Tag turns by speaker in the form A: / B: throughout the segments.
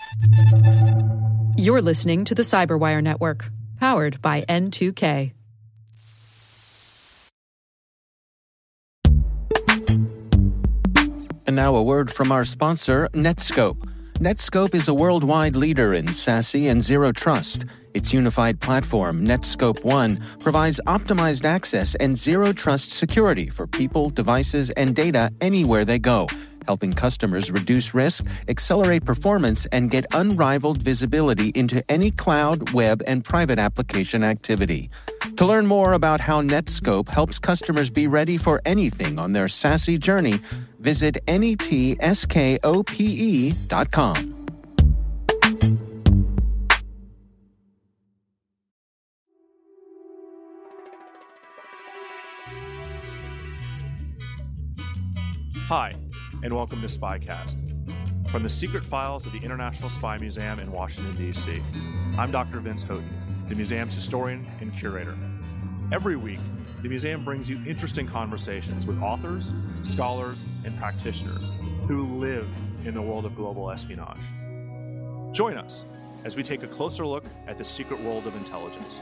A: You're listening to the Cyberwire Network, powered by N2K.
B: And now a word from our sponsor, Netskope. Netskope is a worldwide leader in SASE and Zero Trust. Its unified platform, Netskope One, provides optimized access and Zero Trust security for people, devices, and data anywhere they go, helping customers reduce risk, accelerate performance, and get unrivaled visibility into any cloud, web, and private application activity. To learn more about how Netskope helps customers be ready for anything on their SASE journey, visit netskope.com.
C: Hi, and welcome to Spycast. From the secret files of the International Spy Museum in Washington, D.C., I'm Dr. Vince Houghton, the museum's historian and curator. Every week, the museum brings you interesting conversations with authors, scholars, and practitioners who live in the world of global espionage. Join us as we take a closer look at the secret world of intelligence.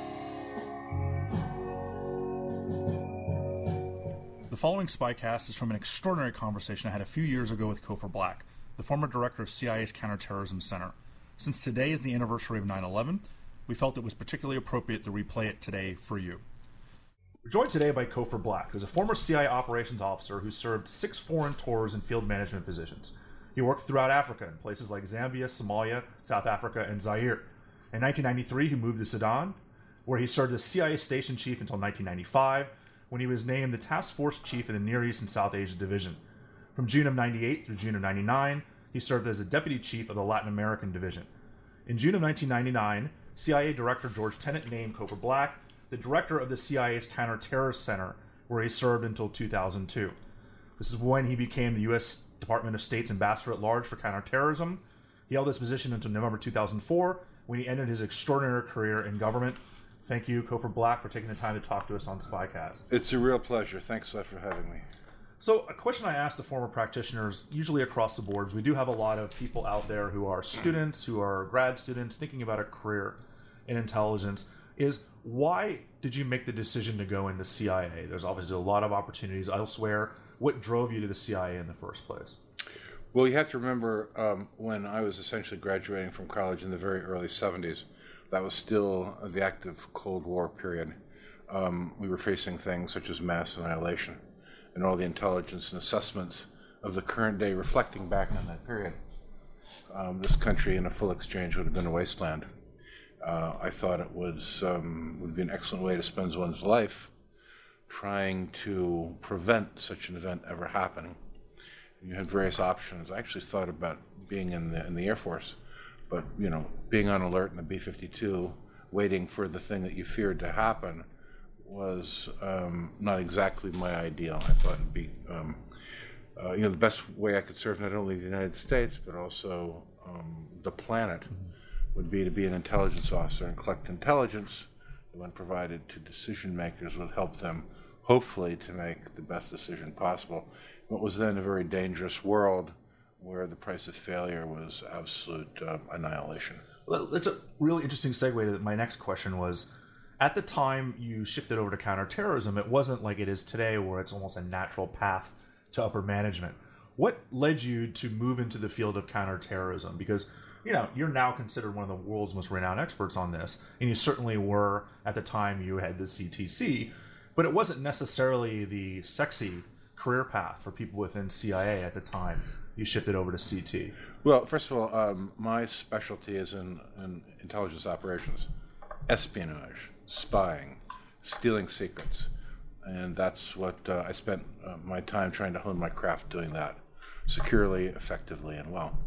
D: The following Spycast is from an extraordinary conversation I had a few years ago with Cofer Black, the former director of CIA's Counterterrorism Center. Since today is the anniversary of 9/11, we felt it was particularly appropriate to replay it today for you. We're joined today by Cofer Black, who's a former CIA operations officer who served 6 foreign tours and field management positions. He worked throughout Africa in places like Zambia, Somalia, South Africa, and Zaire. In 1993, he moved to Sudan, where he served as CIA station chief until 1995, when he was named the task force chief in the Near East and South Asia Division. From June of 98 through June of 99, he served as the deputy chief of the Latin American Division. In June of 1999, CIA Director George Tenet named Cofer Black the director of the CIA's Counterterrorist Center, where he served until 2002. This is when he became the U.S. Department of State's ambassador at large for counterterrorism. He held this position until November 2004, when he ended his extraordinary career in government. Thank you, Cofer Black, for taking the time to talk to us on Spycast.
E: It's a real pleasure. Thanks so much for having me.
D: So, a question I ask the former practitioners, usually across the boards, we do have a lot of people out there who are students, who are grad students, thinking about a career in intelligence, is why did you make the decision to go into CIA? There's obviously a lot of opportunities elsewhere. What drove you to the CIA in the first place?
E: Well, you have to remember when I was essentially graduating from college in the very early 70s, that was still the active Cold War period. We were facing things such as mass annihilation and all the intelligence and assessments of the current day reflecting back on that period. This country in a full exchange would have been a wasteland. I thought it would be an excellent way to spend one's life trying to prevent such an event ever happening. You had various options. I actually thought about being in the Air Force, but being on alert in the B-52, waiting for the thing that you feared to happen, was not exactly my ideal. I thought it'd be the best way I could serve not only the United States but also the planet would be to be an intelligence officer and collect intelligence that, when provided to decision makers, would help them hopefully to make the best decision possible. What was then a very dangerous world where the price of failure was absolute annihilation.
D: Well, that's a really interesting segue to my next question was, at the time you shifted over to counterterrorism, it wasn't like it is today where it's almost a natural path to upper management. What led you to move into the field of counterterrorism? Because you're now considered one of the world's most renowned experts on this, and you certainly were at the time you had the CTC, but it wasn't necessarily the sexy career path for people within CIA at the time you shifted over to CT.
E: Well, first of all, my specialty is in intelligence operations, espionage, spying, stealing secrets, and that's what I spent my time trying to hone my craft doing that securely, effectively, and well.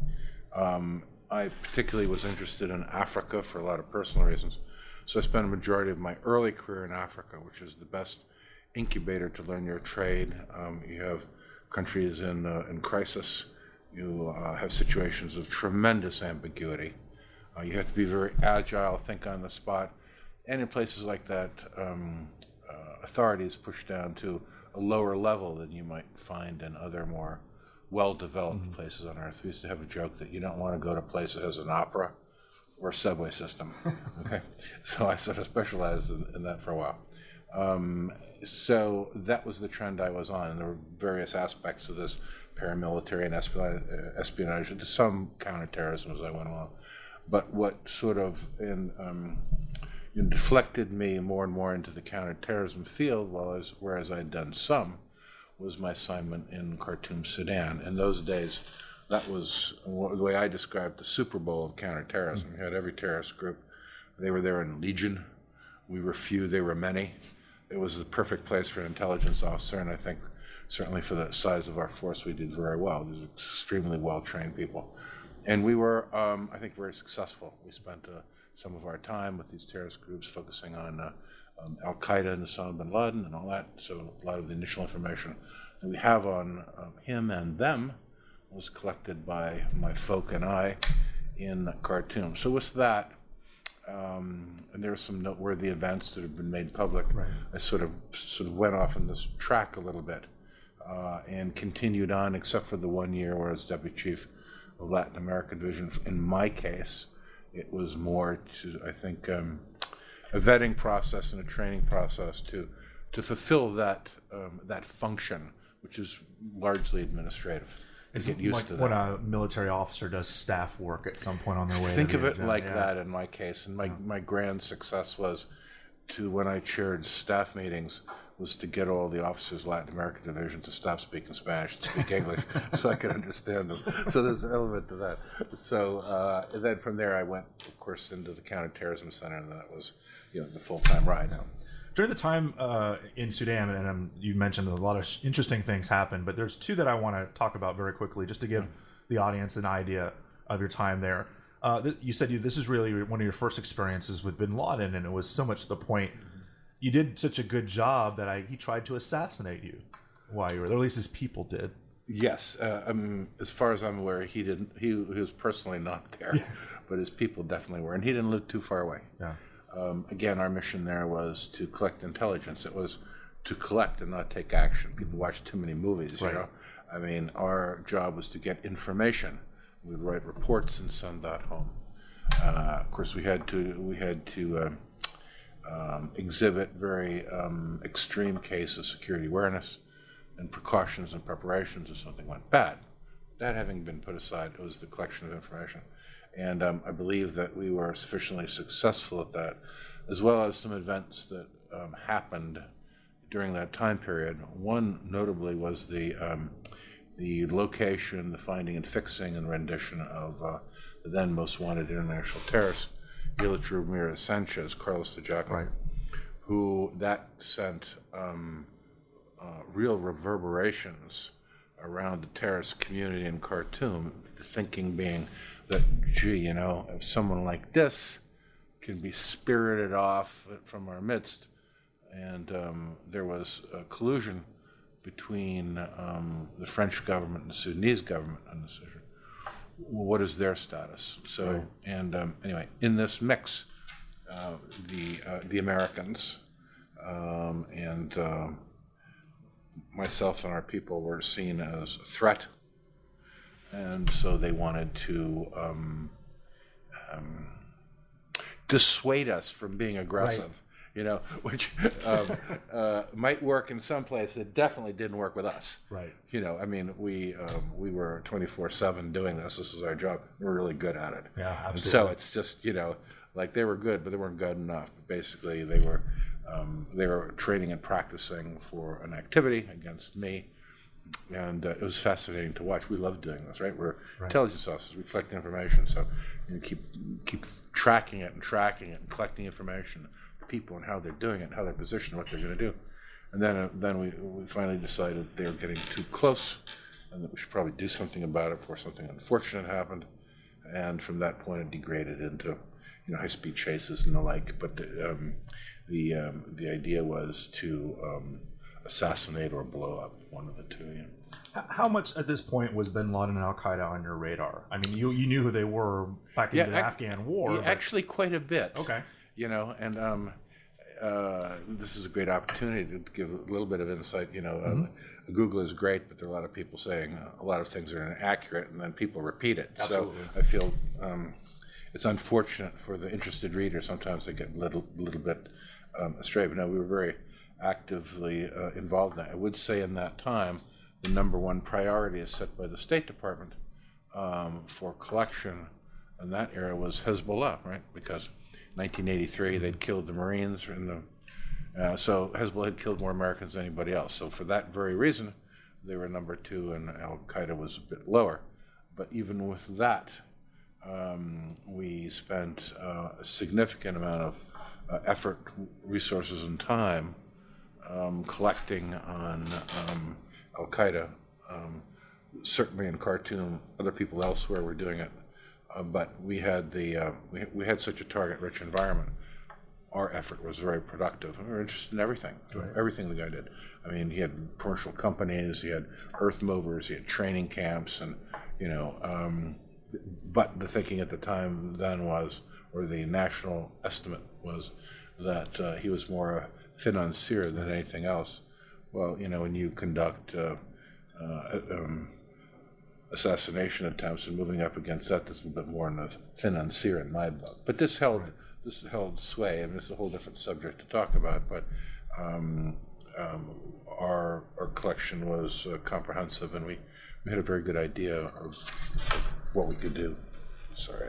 E: I particularly was interested in Africa for a lot of personal reasons. So I spent a majority of my early career in Africa, which is the best incubator to learn your trade. You have countries in crisis. You have situations of tremendous ambiguity. You have to be very agile, think on the spot. And in places like that, authority is pushed down to a lower level than you might find in other more well-developed places on Earth. We used to have a joke that you don't want to go to a place that has an opera or a subway system. Okay, so I sort of specialized in that for a while. So that was the trend I was on, and there were various aspects of this, paramilitary and espionage, to some counterterrorism as I went along. But what sort of deflected me more and more into the counterterrorism field, whereas I'd done some, was my assignment in Khartoum, Sudan. In those days, that was the way I described the Super Bowl of counterterrorism. We had every terrorist group. They were there in legion. We were few, they were many. It was the perfect place for an intelligence officer, and I think certainly for the size of our force, we did very well. These are extremely well-trained people. And we were, I think, very successful. We spent some of our time with these terrorist groups focusing on Al-Qaeda and Osama bin Laden and all that. So a lot of the initial information that we have on him and them was collected by my folk and I in Khartoum. So with that, and there were some noteworthy events that have been made public. Right. I sort of went off on this track a little bit and continued on, except for the 1 year where I was deputy chief of Latin America Division. In my case, it was more to, I think, a vetting process and a training process to fulfill that function, which is largely administrative.
D: It's
E: get used
D: like
E: to that.
D: when a military officer does staff work at some point on their way.
E: Think of it like that in my case. And my grand success was when I chaired staff meetings, was to get all the officers of Latin American Division to stop speaking Spanish and speak English so I could understand them. So there's an element to that. So and then from there I went, of course, into the Counterterrorism Center, and that was the full-time ride.
D: During the time in Sudan, and you mentioned a lot of interesting things happened, but there's two that I want to talk about very quickly, just to give the audience an idea of your time there. You said this is really one of your first experiences with bin Laden, and it was so much to the point. You did such a good job that he tried to assassinate you while you were there, or at least his people did.
E: Yes, as far as I'm aware, he didn't. He was personally not there, but his people definitely were, and he didn't live too far away.
D: Yeah.
E: Again, our mission there was to collect intelligence. It was to collect and not take action. People watch too many movies,
D: right.
E: I mean, our job was to get information. We'd write reports and send that home. Of course, we had to exhibit very extreme case of security awareness and precautions and preparations if something went bad. That having been put aside, it was the collection of information. And I believe that we were sufficiently successful at that, as well as some events that happened during that time period. One notably was the location, the finding and fixing and rendition of the then most wanted international terrorist, Helix Ramirez Sanchez, Carlos de Jaco,
D: right.
E: who that sent real reverberations around the terrorist community in Khartoum, the thinking being that, gee, if someone like this can be spirited off from our midst, and there was a collusion between the French government and the Sudanese government on this issue. What is their status? So, right. And anyway, in this mix, the Americans and myself and our people were seen as a threat. And so they wanted to dissuade us from being aggressive, right. Which might work in some places. It definitely didn't work with us.
D: Right.
E: I mean, we were 24/7 doing this. This was our job. We were really good at it.
D: Yeah, absolutely.
E: And so it's just, like they were good, but they weren't good enough. But basically, they were training and practicing for an activity against me. And it was fascinating to watch. We love doing this, right? We're intelligence officers. We collect information, so keep tracking it and collecting information, people and how they're doing it, and how they're positioned, what they're going to do. And then we finally decided they were getting too close, and that we should probably do something about it before something unfortunate happened. And from that point, it degraded into high-speed chases and the like. But the idea was to assassinate or blow up one of the two.
D: How much at this point was bin Laden and Al-Qaeda on your radar? I mean, you knew who they were back in the Afghan war.
E: Yeah, actually quite a bit.
D: Okay.
E: And this is a great opportunity to give a little bit of insight. Google is great, but there are a lot of people saying a lot of things are inaccurate, and then people repeat it.
D: Absolutely.
E: So I feel it's unfortunate for the interested reader. Sometimes they get a little bit astray. But no, we were very actively involved in that. I would say in that time, the number one priority is set by the State Department for collection in that era was Hezbollah, right? Because 1983, they'd killed the Marines, so Hezbollah had killed more Americans than anybody else. So for that very reason, they were number two, and Al-Qaeda was a bit lower. But even with that, we spent a significant amount of effort, resources, and time collecting on Al-Qaeda. Certainly in Khartoum, other people elsewhere were doing it. But we had we had such a target-rich environment. Our effort was very productive, and we were interested in everything, everything the guy did. I mean, he had commercial companies, he had earth movers, he had training camps, and but the thinking at the time then was, or the national estimate was, that he was more a financier than anything else. Well, when you conduct assassination attempts and moving up against that, there's a little bit more in the financier in my book. But this held sway. I mean, it's a whole different subject to talk about. But our collection was comprehensive, and we had a very good idea of what we could do. Sorry.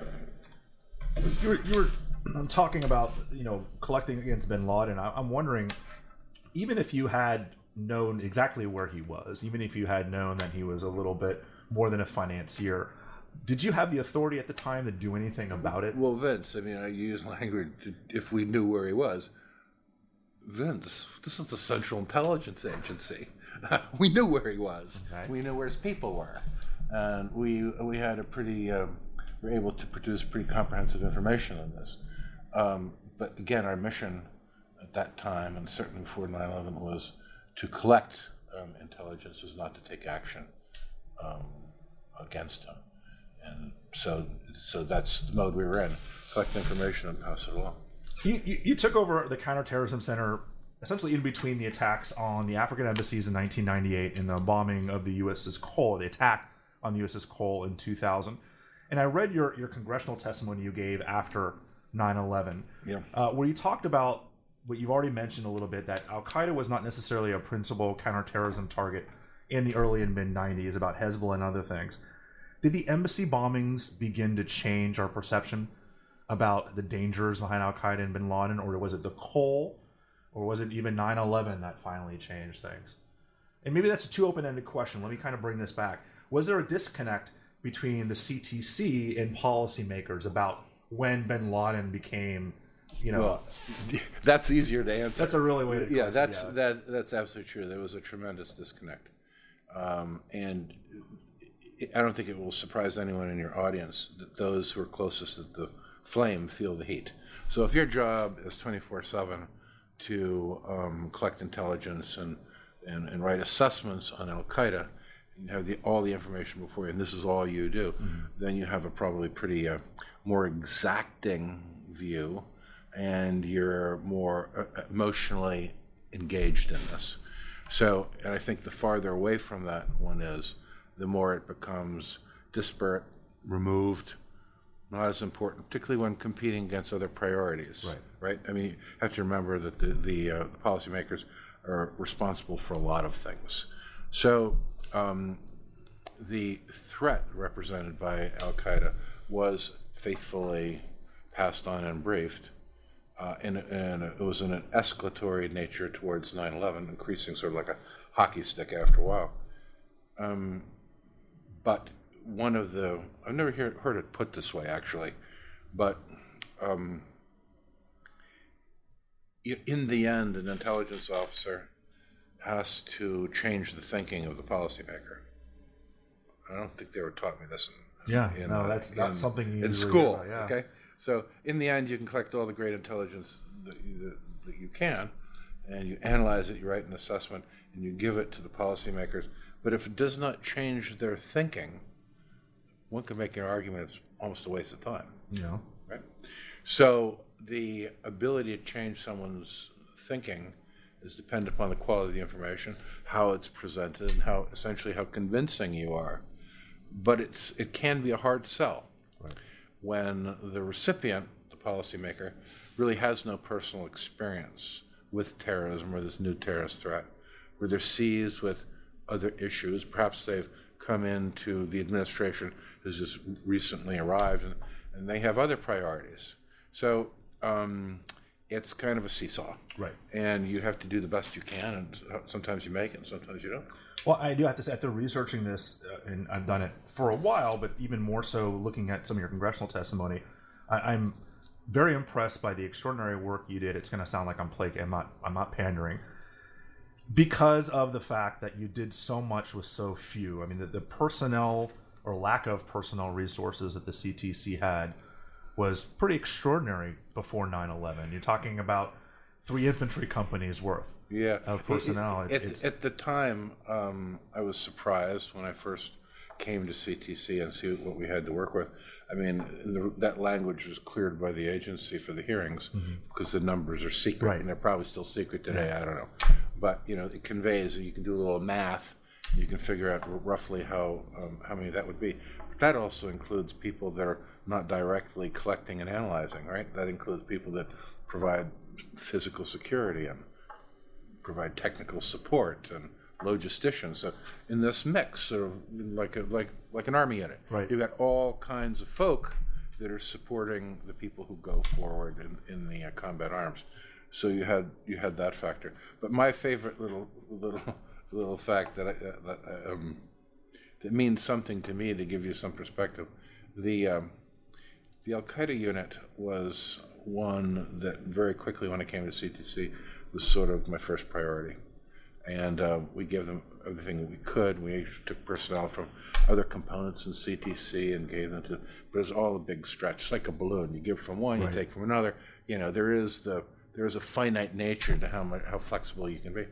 D: You were talking about collecting against bin Laden. I'm wondering, even if you had known exactly where he was, even if you had known that he was a little bit more than a financier, did you have the authority at the time to do anything about it?
E: Well, Vince, I mean, I use language, if we knew where he was. Vince, this is the Central Intelligence Agency. We knew where he was. Okay. We knew where his people were. And we had a pretty, were able to produce pretty comprehensive information on this. But again, our mission at that time, and certainly before 9/11, was to collect intelligence, was not to take action against him. And so that's the mode we were in: collect information and pass it along.
D: You took over the Counterterrorism Center essentially in between the attacks on the African embassies in 1998 and the bombing of the USS Cole, the attack on the USS Cole in 2000. And I read your congressional testimony you gave after 9/11, where you talked about what you've already mentioned a little bit, that Al-Qaeda was not necessarily a principal counterterrorism target in the early and mid-90s, about Hezbollah and other things. Did the embassy bombings begin to change our perception about the dangers behind Al-Qaeda and bin Laden, or was it the Cole, or was it even 9/11 that finally changed things? And maybe that's a too open-ended question. Let me kind of bring this back. Was there a disconnect between the CTC and policymakers about when bin Laden became,
E: Well, that's easier to answer.
D: That's a really way to.
E: Yeah, that's absolutely true. There was a tremendous disconnect, and I don't think it will surprise anyone in your audience that those who are closest to the flame feel the heat. So if your job is 24/7 to collect intelligence and write assessments on Al-Qaeda, and you have all the information before you, and this is all you do, then you have a probably pretty more exacting view, and you're more emotionally engaged in this. So, and I think the farther away from that one is, the more it becomes disparate, removed, not as important, particularly when competing against other priorities. Right? I mean, you have to remember that the policymakers are responsible for a lot of things. So the threat represented by Al-Qaeda was faithfully passed on and briefed, and it was in an escalatory nature towards 9/11, increasing sort of like a hockey stick after a while. But one of the, I've never heard it put this way actually, but in the end, an intelligence officer has to change the thinking of the policymaker. I don't think they were taught me this
D: that's not something you
E: in school. Okay, so in the end, you can collect all the great intelligence that you can, and you analyze it, you write an assessment, and you give it to the policymakers. But if it does not change their thinking, one can make an argument it's almost a waste of time.
D: Yeah.
E: Right? So the ability to change someone's thinking is dependent upon the quality of the information, how it's presented, and how convincing you are. But it can be a hard sell when the recipient, the policymaker, really has no personal experience with terrorism or this new terrorist threat, where they're seized with other issues. Perhaps they've come into the administration has just recently arrived, and they have other priorities. So it's kind of a seesaw.
D: Right.
E: And you have to do the best you can, and sometimes you make it, and sometimes you don't.
D: Well, I do have to say, after researching this, and I've done it for a while, but even more so looking at some of your congressional testimony, I'm very impressed by the extraordinary work you did. It's going to sound like I'm not pandering, because of the fact that you did so much with so few. I mean, the personnel or lack of personnel resources that the CTC had was pretty extraordinary before 9/11. You're talking about 3 infantry companies worth of personnel.
E: At the time, I was surprised when I first came to CTC and see what we had to work with. I mean, that language was cleared by the agency for the hearings because the numbers are secret,
D: Right.
E: and they're probably still secret today. I don't know, but it conveys. You can do a little math. You can figure out roughly how many that would be. But that also includes people that are not directly collecting and analyzing, right? That includes people that provide physical security and provide technical support and logisticians. So in this mix, sort of like an army unit,
D: Right.
E: You've got all kinds of folk that are supporting the people who go forward in the combat arms. So you had that factor. But my favorite little fact that means something to me, to give you some perspective, the Al Qaeda unit was one that very quickly, when I came to CTC, was sort of my first priority. And we gave them everything that we could. We took personnel from other components in CTC and gave them to, but it was all a big stretch. It's like a balloon. You give from one,
D: Right.
E: you take from another. There is a finite nature to how flexible you can be.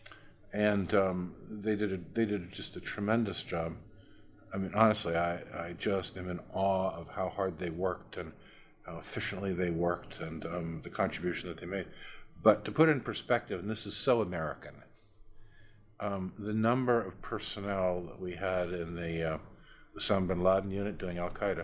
E: And they did just a tremendous job. I mean, honestly, I just am in awe of how hard they worked and how efficiently they worked, and the contribution that they made. But to put it in perspective, and this is so American, the number of personnel that we had in the Osama bin Laden unit doing Al Qaeda,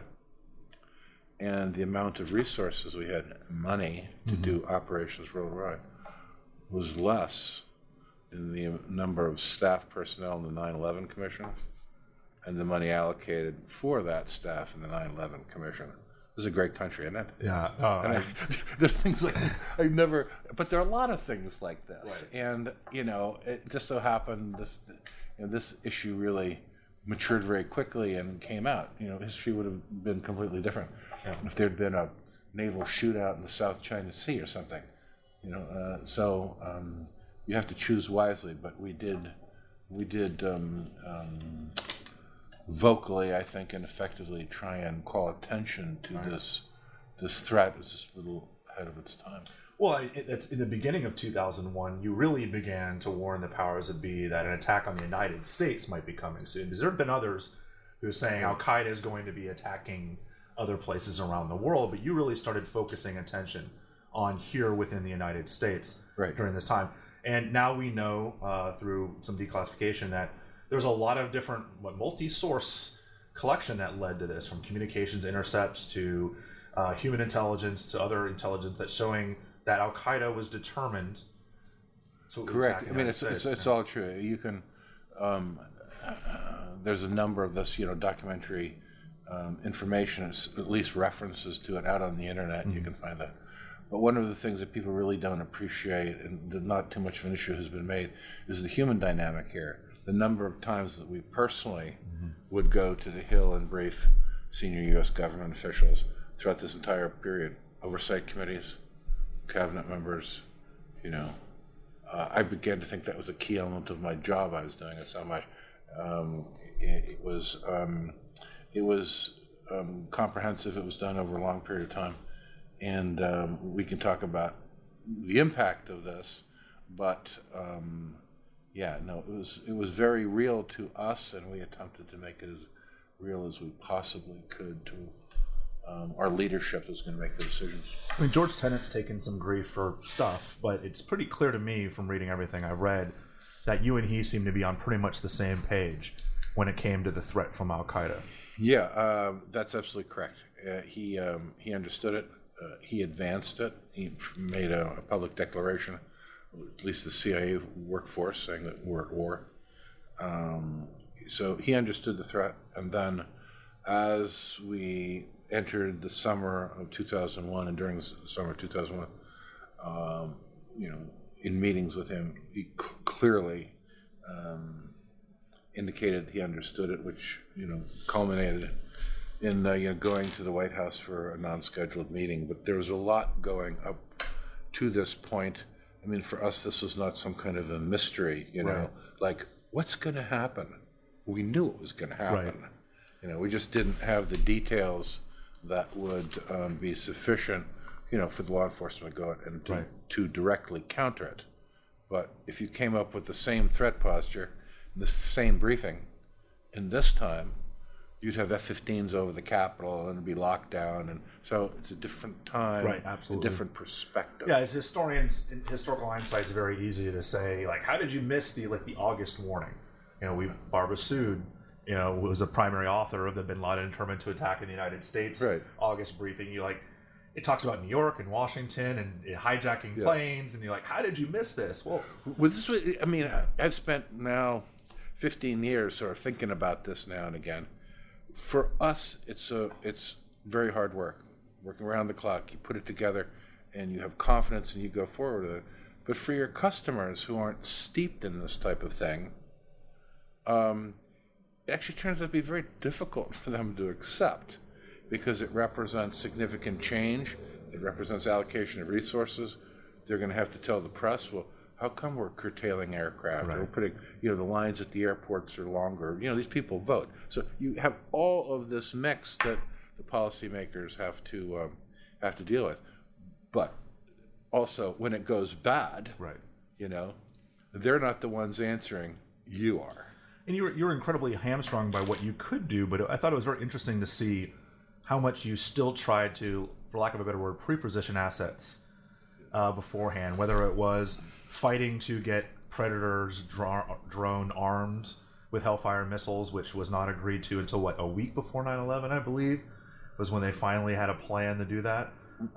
E: and the amount of resources we had, money to do operations worldwide, was less than the number of staff personnel in the 9/11 Commission and the money allocated for that staff in the 9/11 Commission. This is a great country, isn't it?
D: Yeah.
E: There's things like this but there are a lot of things like this.
D: Right.
E: And, it just so happened this issue really matured very quickly and came out. History would have been completely different if there'd been a naval shootout in the South China Sea or something. So you have to choose wisely, but we did vocally, I think, and effectively try and call attention to this threat. It was just a little ahead of its time.
D: Well, it's in the beginning of 2001, you really began to warn the powers that be that an attack on the United States might be coming soon. Because there have been others who are saying Al Qaeda is going to be attacking other places around the world, but you really started focusing attention on here within the United States during this time. And now we know through some declassification that there's a lot of different multi-source collection that led to this, from communications intercepts to human intelligence to other intelligence, that's showing that Al Qaeda was determined to
E: Correct.
D: attack
E: I mean, it's all true. You can. There's a number of this, documentary information, at least references to it out on the internet. You can find that. But one of the things that people really don't appreciate, and not too much of an issue has been made, is the human dynamic here. The number of times that we personally would go to the Hill and brief senior U.S. government officials throughout this entire period, oversight committees, cabinet members, I began to think that was a key element of my job. I was doing it so much. It was comprehensive. It was done over a long period of time, and we can talk about the impact of this, but it was very real to us, and we attempted to make it as real as we possibly could to our leadership that was going to make the decisions.
D: I mean, George Tenet's taken some grief for stuff, but it's pretty clear to me from reading everything I've read that you and he seem to be on pretty much the same page when it came to the threat from Al-Qaeda.
E: Yeah, that's absolutely correct. He understood it. He advanced it. He made a public declaration, at least the CIA workforce, saying that we're at war. So he understood the threat. And then as we entered the summer of 2001, and during the summer of 2001, in meetings with him, he clearly indicated he understood it, which culminated in going to the White House for a non-scheduled meeting. But there was a lot going up to this point. I mean, for us, this was not some kind of a mystery,
D: Right.
E: Like, what's going to happen? We knew it was going to happen.
D: Right.
E: We just didn't have the details that would be sufficient, for the law enforcement to go out and to directly counter it. But if you came up with the same threat posture, the same briefing, and this time, you'd have F-15s over the Capitol and it'd be locked down, and so it's a different time,
D: Right, absolutely.
E: a different perspective.
D: Yeah, as historians, in historical hindsight, it's very easy to say, like, how did you miss the August warning? Barbara Sood, was a primary author of the Bin Laden determined to attack in the United States August briefing. It talks about New York and Washington and hijacking planes, and you're like, how did you miss this? Well,
E: this was, I've spent now 15 years sort of thinking about this now and again. For us, it's very hard work, working around the clock. You put it together, and you have confidence, and you go forward with it. But for your customers who aren't steeped in this type of thing, it actually turns out to be very difficult for them to accept, because it represents significant change. It represents allocation of resources. They're going to have to tell the press, well, how come we're curtailing aircraft?
D: Right.
E: We're putting, the lines at the airports are longer. These people vote. So you have all of this mix that the policymakers have to deal with. But also, when it goes bad, they're not the ones answering. You are.
D: And you were incredibly hamstrung by what you could do, but I thought it was very interesting to see how much you still tried to, for lack of a better word, pre-position assets beforehand, whether it was fighting to get Predators drone armed with Hellfire missiles, which was not agreed to until, a week before 9/11, I believe, was when they finally had a plan to do that.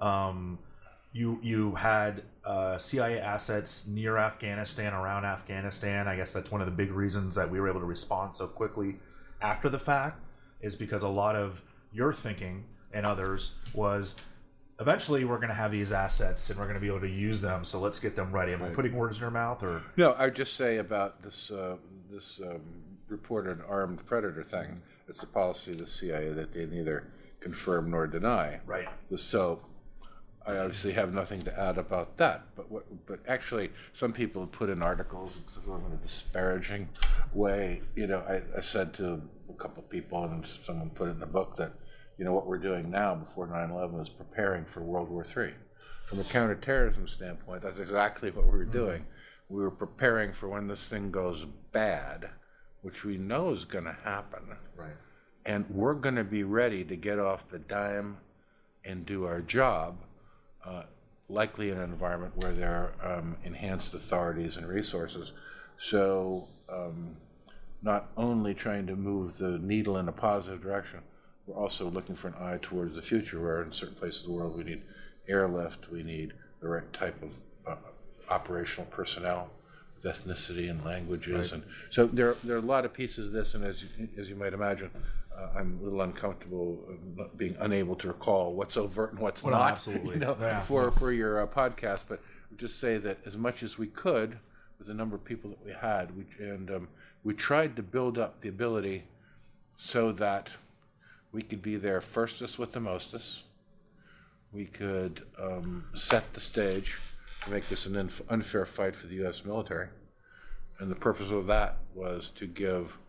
D: You had CIA assets near Afghanistan, around Afghanistan. I guess that's one of the big reasons that we were able to respond so quickly after the fact, is because a lot of your thinking and others was, eventually we're going to have these assets and we're going to be able to use them, so let's get them ready. Am I putting words in your mouth? Or
E: No, I would just say about this reported armed Predator thing, it's the policy of the CIA that they neither confirm nor deny.
D: Right.
E: So I obviously have nothing to add about that. But actually, some people have put in articles in a disparaging way. I said to a couple of people, and someone put it in the book, that what we're doing now before 9/11 is preparing for World War III. From a counterterrorism standpoint, that's exactly what we were doing. We were preparing for when this thing goes bad, which we know is going to happen.
D: Right.
E: And we're going to be ready to get off the dime and do our job, likely in an environment where there are enhanced authorities and resources. So not only trying to move the needle in a positive direction, we're also looking for an eye towards the future, where in certain places of the world we need airlift, we need the right type of operational personnel, with ethnicity and languages. Right. And so there are a lot of pieces of this, and as you might imagine, I'm a little uncomfortable being unable to recall what's overt and what's not.
D: Absolutely.
E: For your podcast. But just say that as much as we could, with the number of people that we had, we tried to build up the ability so that we could be there firstest with the mostest. We could set the stage to make this an unfair fight for the U.S. military. And the purpose of that was to give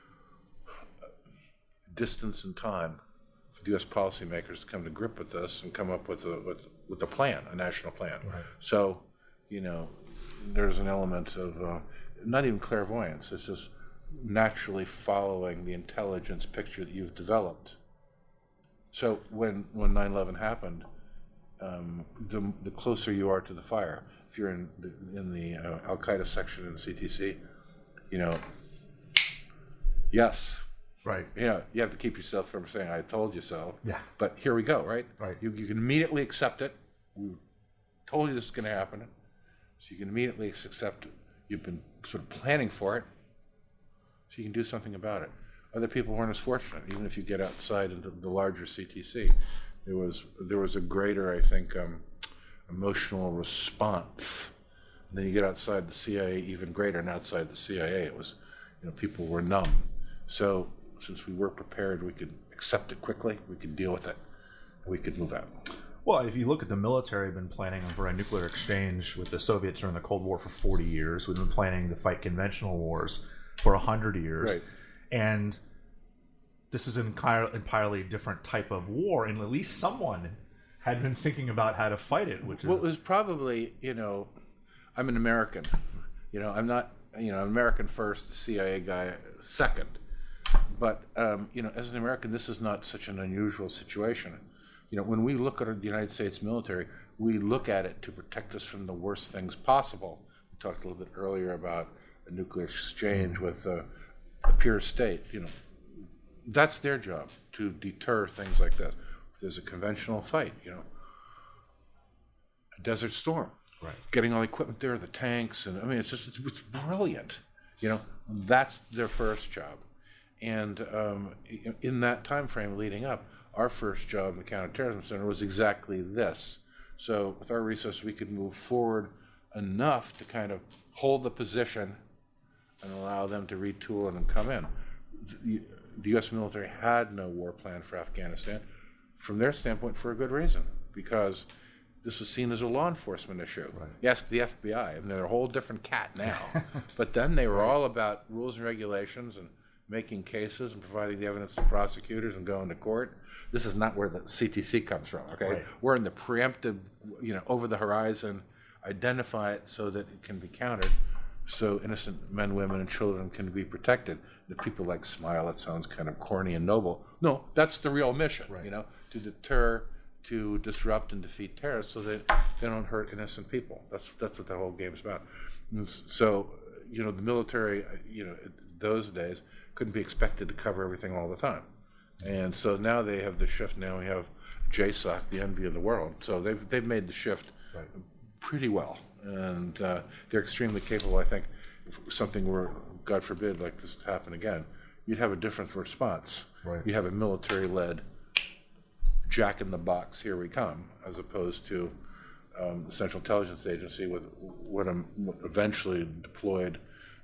E: distance and time for the U.S. policymakers to come to grip with this and come up with a plan, a national plan.
D: Right.
E: So, there's an element of not even clairvoyance. It's just naturally following the intelligence picture that you've developed, So when 9/11 happened, the closer you are to the fire, if you're in the Al Qaeda section in the CTC, yes.
D: Right.
E: You have to keep yourself from saying, I told you so.
D: Yeah.
E: But here we go, right?
D: Right.
E: You can immediately accept it. We told you this is going to happen. So you can immediately accept it. You've been sort of planning for it. So you can do something about it. Other people weren't as fortunate. Even if you get outside into the larger CTC, there was a greater, I think, emotional response. And then you get outside the CIA, even greater, and outside the CIA, it was, people were numb. So since we were prepared, we could accept it quickly, we could deal with it, and we could move out.
D: Well, if you look at the military, been planning for a nuclear exchange with the Soviets during the Cold War for 40 years. We've been planning to fight conventional wars for 100 years.
E: Right.
D: And this is an entirely different type of war, and at least someone had been thinking about how to fight it. Which
E: Well, it was probably, I'm an American. I'm not, American first, CIA guy second. But, as an American, this is not such an unusual situation. When we look at the United States military, we look at it to protect us from the worst things possible. We talked a little bit earlier about a nuclear exchange with a peer state. That's their job, to deter things like that. If there's a conventional fight, a desert storm,
D: right,
E: getting all the equipment there, the tanks, and it's brilliant. That's their first job. And in that time frame leading up, our first job in the Counterterrorism Center was exactly this. So with our resources, we could move forward enough to kind of hold the position and allow them to retool and come in. The U.S. military had no war plan for Afghanistan, from their standpoint, for a good reason, because this was seen as a law enforcement issue.
D: Right.
E: You ask the FBI, and they're a whole different cat now. But then they were all about rules and regulations and making cases and providing the evidence to prosecutors and going to court. This is not where the CTC comes from, okay?
D: Right.
E: We're in the preemptive, over the horizon, identify it so that it can be countered, so innocent men, women, and children can be protected. If people like smile, it sounds kind of corny and noble. No, that's the real mission,
D: right,
E: to deter, to disrupt and defeat terrorists so that they don't hurt innocent people. That's what the whole game's about. And so, the military, those days, couldn't be expected to cover everything all the time. And so now they have the shift. Now we have JSOC, the envy of the world. So they've made the shift pretty well. And they're extremely capable. I think if something were, God forbid, like this to happen again, you'd have a different response.
D: Right.
E: You have a military-led Jack in the Box, here we come, as opposed to the Central Intelligence Agency with what eventually deployed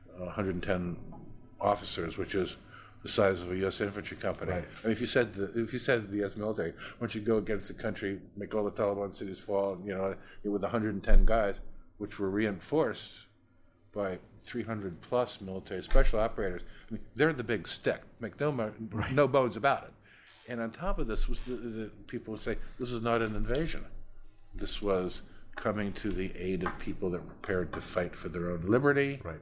E: 110 officers, which is the size of a U.S. infantry company.
D: Right.
E: I mean, if you said to the U.S. military, why don't you go against the country, make all the Taliban cities fall, with 110 guys, which were reinforced by 300 plus military special operators. I mean, they're the big stick. Make no bones about it. And on top of this was the people would say, this is not an invasion. This was coming to the aid of people that were prepared to fight for their own liberty.
D: Right.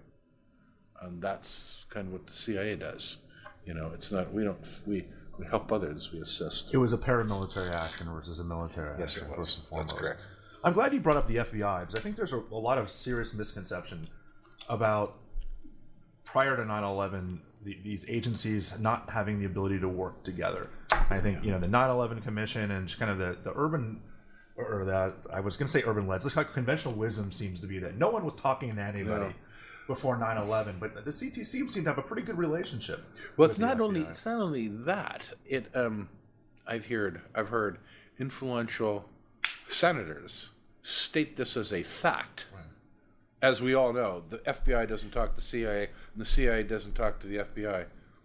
E: And that's kind of what the CIA does. It's not, we help others, we assist.
D: It was a paramilitary action versus a military action.
E: Yes, it was.
D: First and foremost.
E: That's correct.
D: I'm glad you brought up the FBI, because I think there's a lot of serious misconception about, prior to 9/11, these agencies not having the ability to work together. I think, the 9/11 Commission and just kind of the urban, or that, I was going to say urban-led, it's like conventional wisdom seems to be that no one was talking to anybody before 9/11, but the CTC seemed to have a pretty good relationship.
E: Well, it's not only that. I've heard influential senators state this as a fact. Right. As we all know, the FBI doesn't talk to the CIA, and the CIA doesn't talk to the FBI.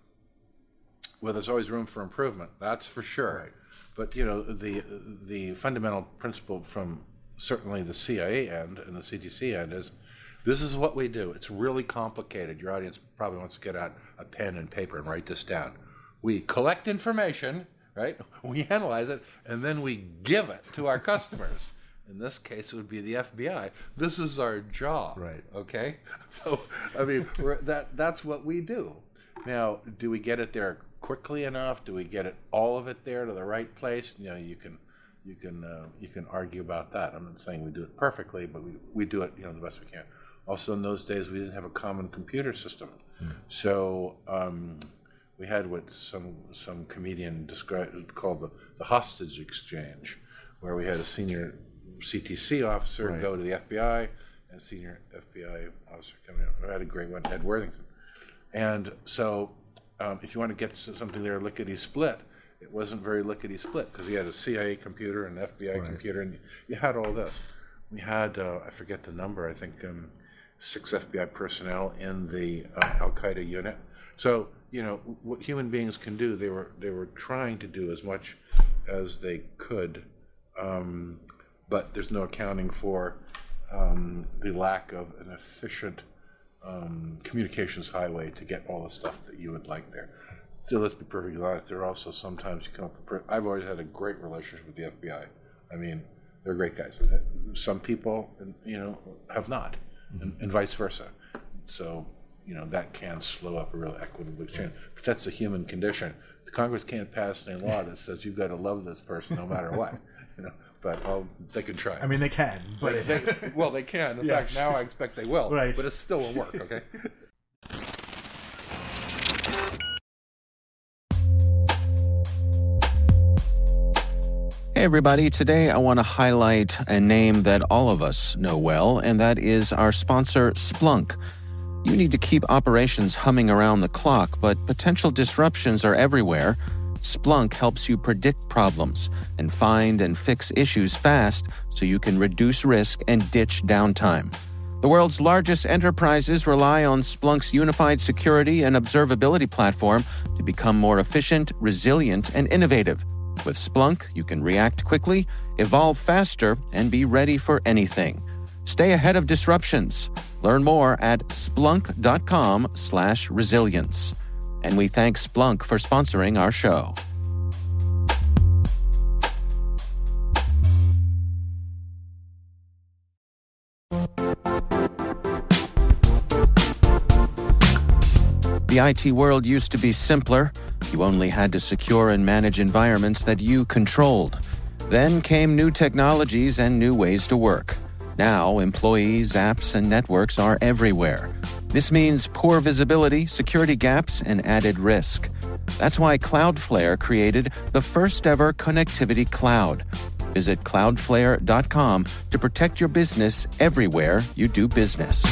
E: Well, there's always room for improvement. That's for sure. Right. But the fundamental principle from certainly the CIA end and the CTC end is, this is what we do. It's really complicated. Your audience probably wants to get out a pen and paper and write this down. We collect information, right? We analyze it, and then we give it to our customers. In this case, it would be the FBI. This is our job,
D: right?
E: Okay? So, I mean, that's what we do. Now, do we get it there quickly enough? Do we get it all of it there to the right place? You can argue about that. I'm not saying we do it perfectly, but we do it the best we can. Also, in those days, we didn't have a common computer system, so we had what some comedian called the hostage exchange, where we had a senior CTC officer go to the FBI, and a senior FBI officer come in. I had a great one, Ed Worthington. And so if you want to get something there lickety-split, it wasn't very lickety-split, because you had a CIA computer and an FBI computer, and you had all this. We had, I forget the number, I think 6 FBI personnel in the Al-Qaeda unit. So, what human beings can do, they were trying to do as much as they could, but there's no accounting for the lack of an efficient communications highway to get all the stuff that you would like there. So let's be perfectly honest, there are also sometimes you come up with, I've always had a great relationship with the FBI. I mean, they're great guys. Some people, have not, and vice versa. So, that can slow up a real equitable exchange. But that's the human condition. The Congress can't pass any law that says you've got to love this person no matter what. But they can try.
D: I mean, they can, but
E: they can. In fact, now I expect they will.
D: Right.
E: But it still will work. Okay.
B: Hey everybody, today I want to highlight a name that all of us know well, and that is our sponsor, Splunk. You need to keep operations humming around the clock, but potential disruptions are everywhere. Splunk helps you predict problems and find and fix issues fast so you can reduce risk and ditch downtime. The world's largest enterprises rely on Splunk's unified security and observability platform to become more efficient, resilient, and innovative. With Splunk, you can react quickly, evolve faster, and be ready for anything. Stay ahead of disruptions. Learn more at splunk.com/resilience. And we thank Splunk for sponsoring our show. The IT world used to be simpler. You only had to secure and manage environments that you controlled. Then came new technologies and new ways to work. Now, employees, apps, and networks are everywhere. This means poor visibility, security gaps, and added risk. That's why Cloudflare created the first-ever connectivity cloud. Visit cloudflare.com to protect your business everywhere you do business.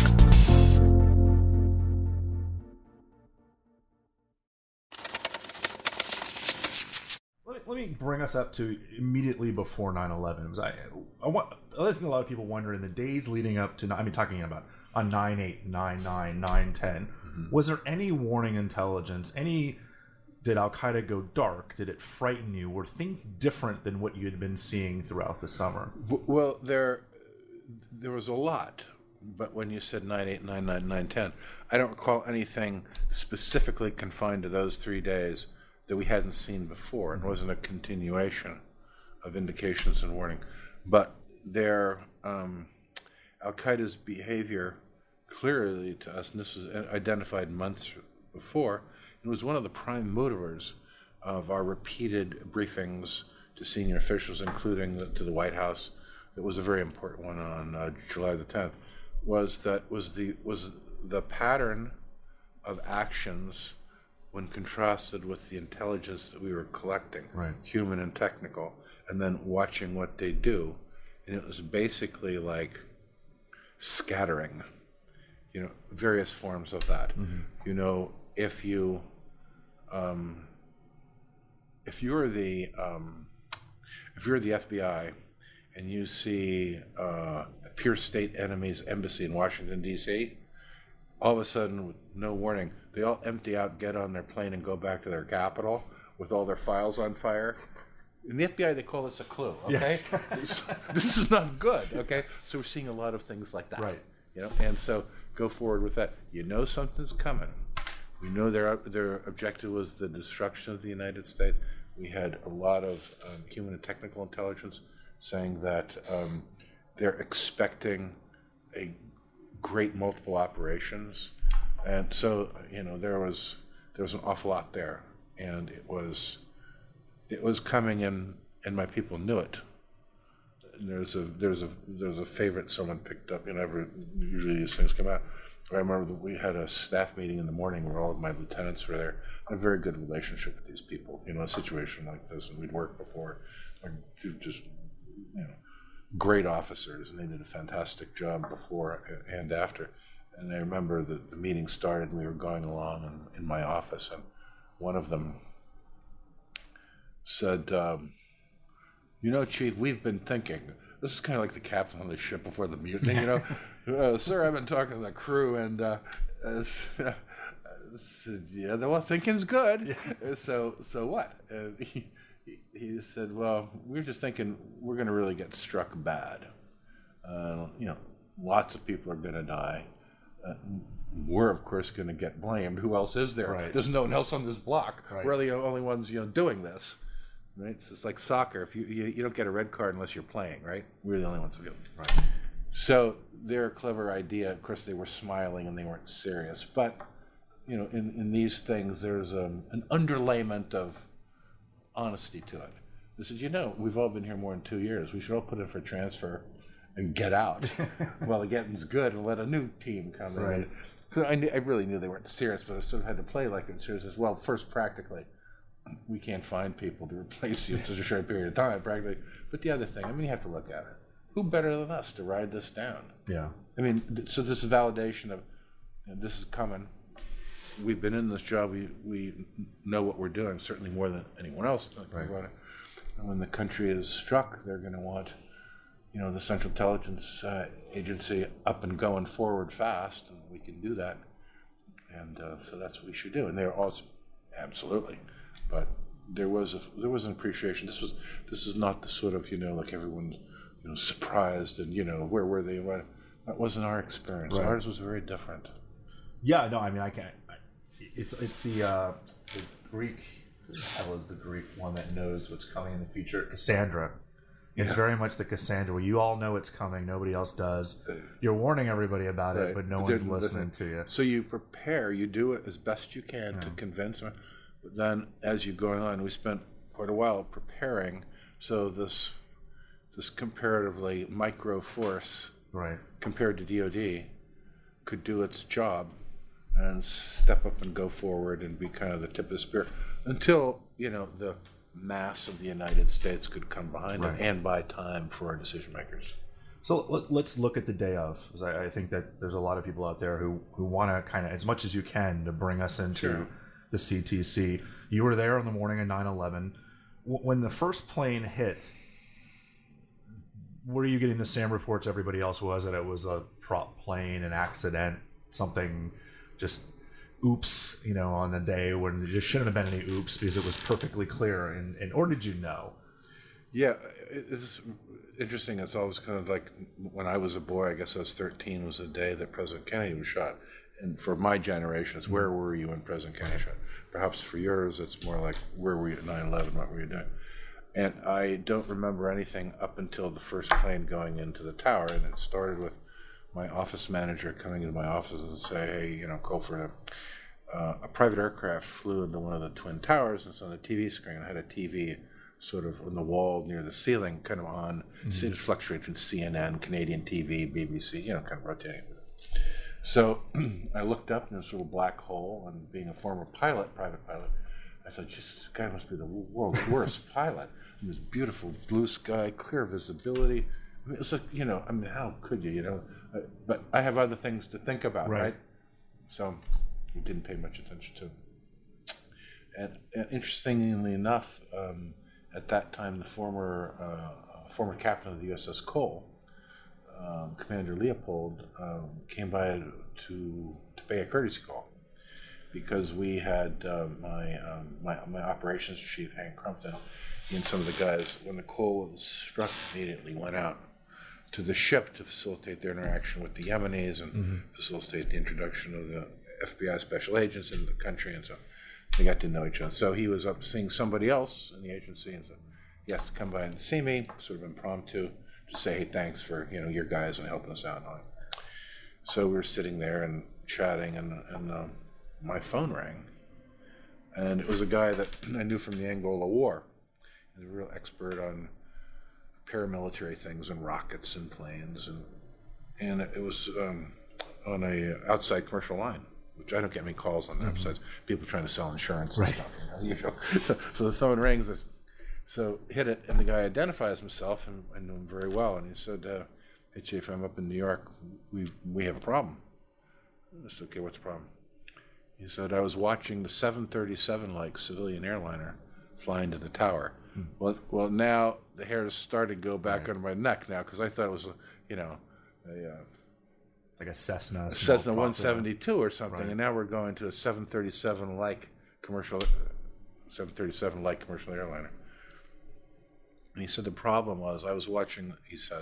D: Let me bring us up to immediately before 9/11. I think a lot of people wonder in the days leading up to, talking about on 9/8, 9/9, 9/10, was there any warning intelligence? Did Al-Qaeda go dark? Did it frighten you? Were things different than what you had been seeing throughout the summer?
E: Well, there was a lot. But when you said 9/8, 9/9, 9/10, I don't recall anything specifically confined to those 3 days that we hadn't seen before. It wasn't a continuation of indications and warning. But Al-Qaeda's behavior clearly to us, and this was identified months before, it was one of the prime motivers of our repeated briefings to senior officials, including to the White House. That was a very important one on July the 10th. Was the pattern of actions when contrasted with the intelligence that we were collecting, human and technical, and then watching what they do. And it was basically like scattering, various forms of that. If you're the FBI and you see a peer state enemy's embassy in Washington, D.C., all of a sudden, with no warning, they all empty out, get on their plane, and go back to their capital with all their files on fire. In the FBI, they call this a clue, okay? Yeah. This is not good, okay? So we're seeing a lot of things like that.
D: Right.
E: And so go forward with that. Something's coming. We know their objective was the destruction of the United States. We had a lot of human and technical intelligence saying that they're expecting a great multiple operations, and so there was an awful lot there. and it was coming in, and my people knew it. And there's a favorite someone picked up. Usually these things come out. I remember that we had a staff meeting in the morning where all of my lieutenants were there. I had a very good relationship with these people. A situation like this, and we'd worked before. Just great officers, and they did a fantastic job before and after. And I remember that the meeting started, and we were going along in my office, and one of them said, Chief, we've been thinking. This is kind of like the captain on the ship before the mutiny, Sir, I've been talking to the crew, and said, yeah, well, thinking's good. Yeah. So what? He said, well, we're just thinking we're going to really get struck bad. Lots of people are going to die. We're, of course, going to get blamed. Who else is there?
D: Right.
E: There's no one else on this block.
D: Right.
E: We're the only ones, doing this. Right? It's just like soccer. If you don't get a red card unless you're playing, right? We're the only ones who do.
D: Right.
E: So their clever idea, of course, they were smiling and they weren't serious. But, in these things, there's an underlayment of honesty to it. They said, we've all been here more than 2 years. We should all put in for transfer and get out while the getting's good and let a new team come in.
D: Right.
E: So I really knew they weren't serious, but I sort of had to play like it serious as well. First, practically, we can't find people to replace you in such a short period of time, practically. But the other thing, you have to look at it. Who better than us to ride this down?
D: Yeah.
E: So this is validation of, this is coming. We've been in this job. We know what we're doing, certainly more than anyone else.
D: Right.
E: And when the country is struck, they're going to want, the Central Intelligence Agency up and going forward fast, and we can do that. And so that's what we should do. And they're also, absolutely, but there was an appreciation. This is not the sort of like everyone's surprised and where were they? That wasn't our experience.
D: Right.
E: Ours was very different.
D: Yeah, no, I can't. It's the Greek. Who the hell is the Greek one that knows what's coming in the future? Cassandra. It's very much the Cassandra where you all know it's coming, nobody else does. You're warning everybody about it, but no one's listening to you.
E: So you prepare, you do it as best you can to convince them. But then as you go on, we spent quite a while preparing. So this comparatively micro force,
D: right,
E: compared to DOD, could do its job and step up and go forward and be kind of the tip of the spear until the mass of the United States could come behind it and buy time for our decision makers.
D: So let's look at the day of, because I think that there's a lot of people out there who want to kind of, as much as you can, to bring us into the CTC. You were there on the morning of 9/11. When the first plane hit, were you getting the same reports everybody else was, that it was a prop plane, an accident, something just oops, on the day when there shouldn't have been any oops because it was perfectly clear? Or did you know?
E: Yeah, it's interesting. It's always kind of like when I was a boy, I guess I was 13, was the day that President Kennedy was shot. And for my generation, it's where were you when President Kennedy shot? Perhaps for yours, it's more like where were you at 9/11, what were you doing? And I don't remember anything up until the first plane going into the tower, and it started with my office manager coming into my office and say, hey, Colford, a private aircraft flew into one of the twin towers, and it's on the TV screen. I had a TV sort of on the wall near the ceiling, kind of on, it fluctuated between CNN, Canadian TV, BBC, kind of rotating. So I looked up, and there was a little black hole, and being a former pilot, private pilot, I thought, this guy must be the world's worst pilot. And this beautiful blue sky, clear visibility. It was like, how could you, but I have other things to think about, right? So we didn't pay much attention to. And interestingly enough, at that time, the former captain of the USS Cole, Commander Leopold, came by to pay a courtesy call, because we had my operations chief, Hank Crumpton, and some of the guys, when the Cole was struck, immediately went out to the ship to facilitate their interaction with the Yemenis and facilitate the introduction of the FBI special agents into the country, and so they got to know each other. So he was up seeing somebody else in the agency, and so he asked to come by and see me, sort of impromptu, to say, hey, thanks for your guys and helping us out. And all that. So we were sitting there and chatting, and my phone rang, And it was a guy that I knew from the Angola War. He was a real expert on paramilitary things and rockets and planes, and it was on a outside commercial line, which I don't get many calls on that besides people trying to sell insurance and stuff. So the phone rings. So hit it, and the guy identifies himself, and I knew him very well, and he said, "Hey Chief, I'm up in New York. We have a problem." I said, "Okay, what's the problem?" He said, "I was watching the 737-like civilian airliner fly into the tower." Well, now the hairs started to go back on my neck now, because I thought it was,
D: like a Cessna.
E: Cessna 172 or something, and now we're going to a 737-like commercial airliner. And he said the problem was I was watching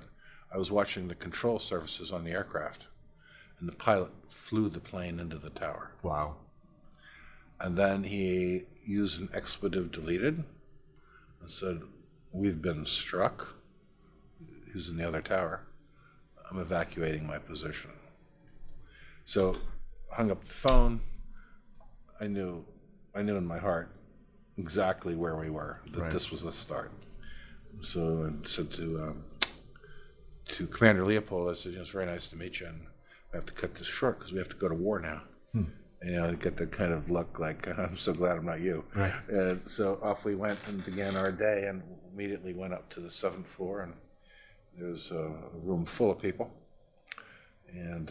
E: the control surfaces on the aircraft, and the pilot flew the plane into the tower.
D: Wow. And
E: then he used an expletive deleted and said, "We've been struck." Who's in the other tower? "I'm evacuating my position." So hung up the phone. I knew in my heart exactly where we were, that this was the start. So I said to Commander Leopold, I said, "It's very nice to meet you, and I have to cut this short because we have to go to war now." And get that kind of look like, "I'm so glad I'm not you."
D: Right.
E: And so off we went and began our day, and immediately went up to the 7th floor, and there was a room full of people. And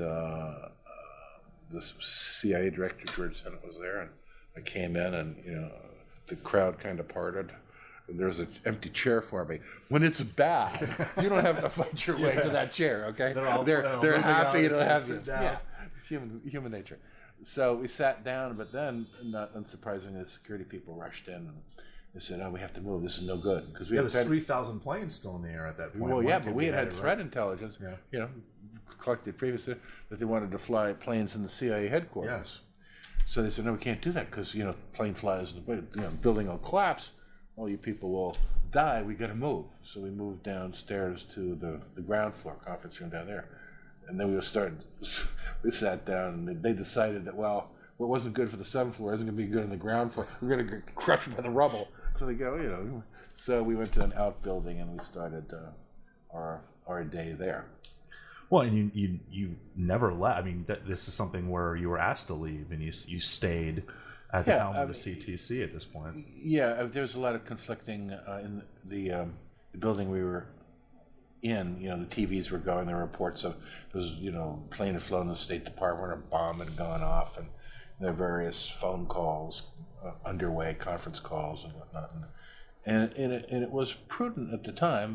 E: this CIA director, George Sennett, was there, and I came in, and the crowd kind of parted. And there's an empty chair for me. When it's bad, you don't have to fight your way to that chair, okay? They're happy to have you. Yeah, it's human nature. So we sat down, but then, not unsurprisingly, the security people rushed in, and they said, "Oh, we have to move. This is no good." Because
D: there's 3,000 planes still in the air at that point.
E: Well, but we had threat intelligence, collected previously, that they wanted to fly planes in the CIA headquarters. So they said, "No, we can't do that because plane flies, building will collapse. All you people will die. We got to move." So we moved downstairs to the ground floor conference room down there. And then we sat down, and they decided that, well, what wasn't good for the 7th floor isn't going to be good on the ground floor. We're going to get crushed by the rubble. So they go, So we went to an outbuilding, and we started our day there.
D: Well, and you never left. I mean, this is something where you were asked to leave, and you stayed at the helm of the CTC at this point.
E: Yeah, there's a lot of conflicting in the building we were in. The TVs were going. There were reports of there was plane had flown in the State Department, or a bomb had gone off, and there were various phone calls underway, conference calls and whatnot. And it was prudent at the time.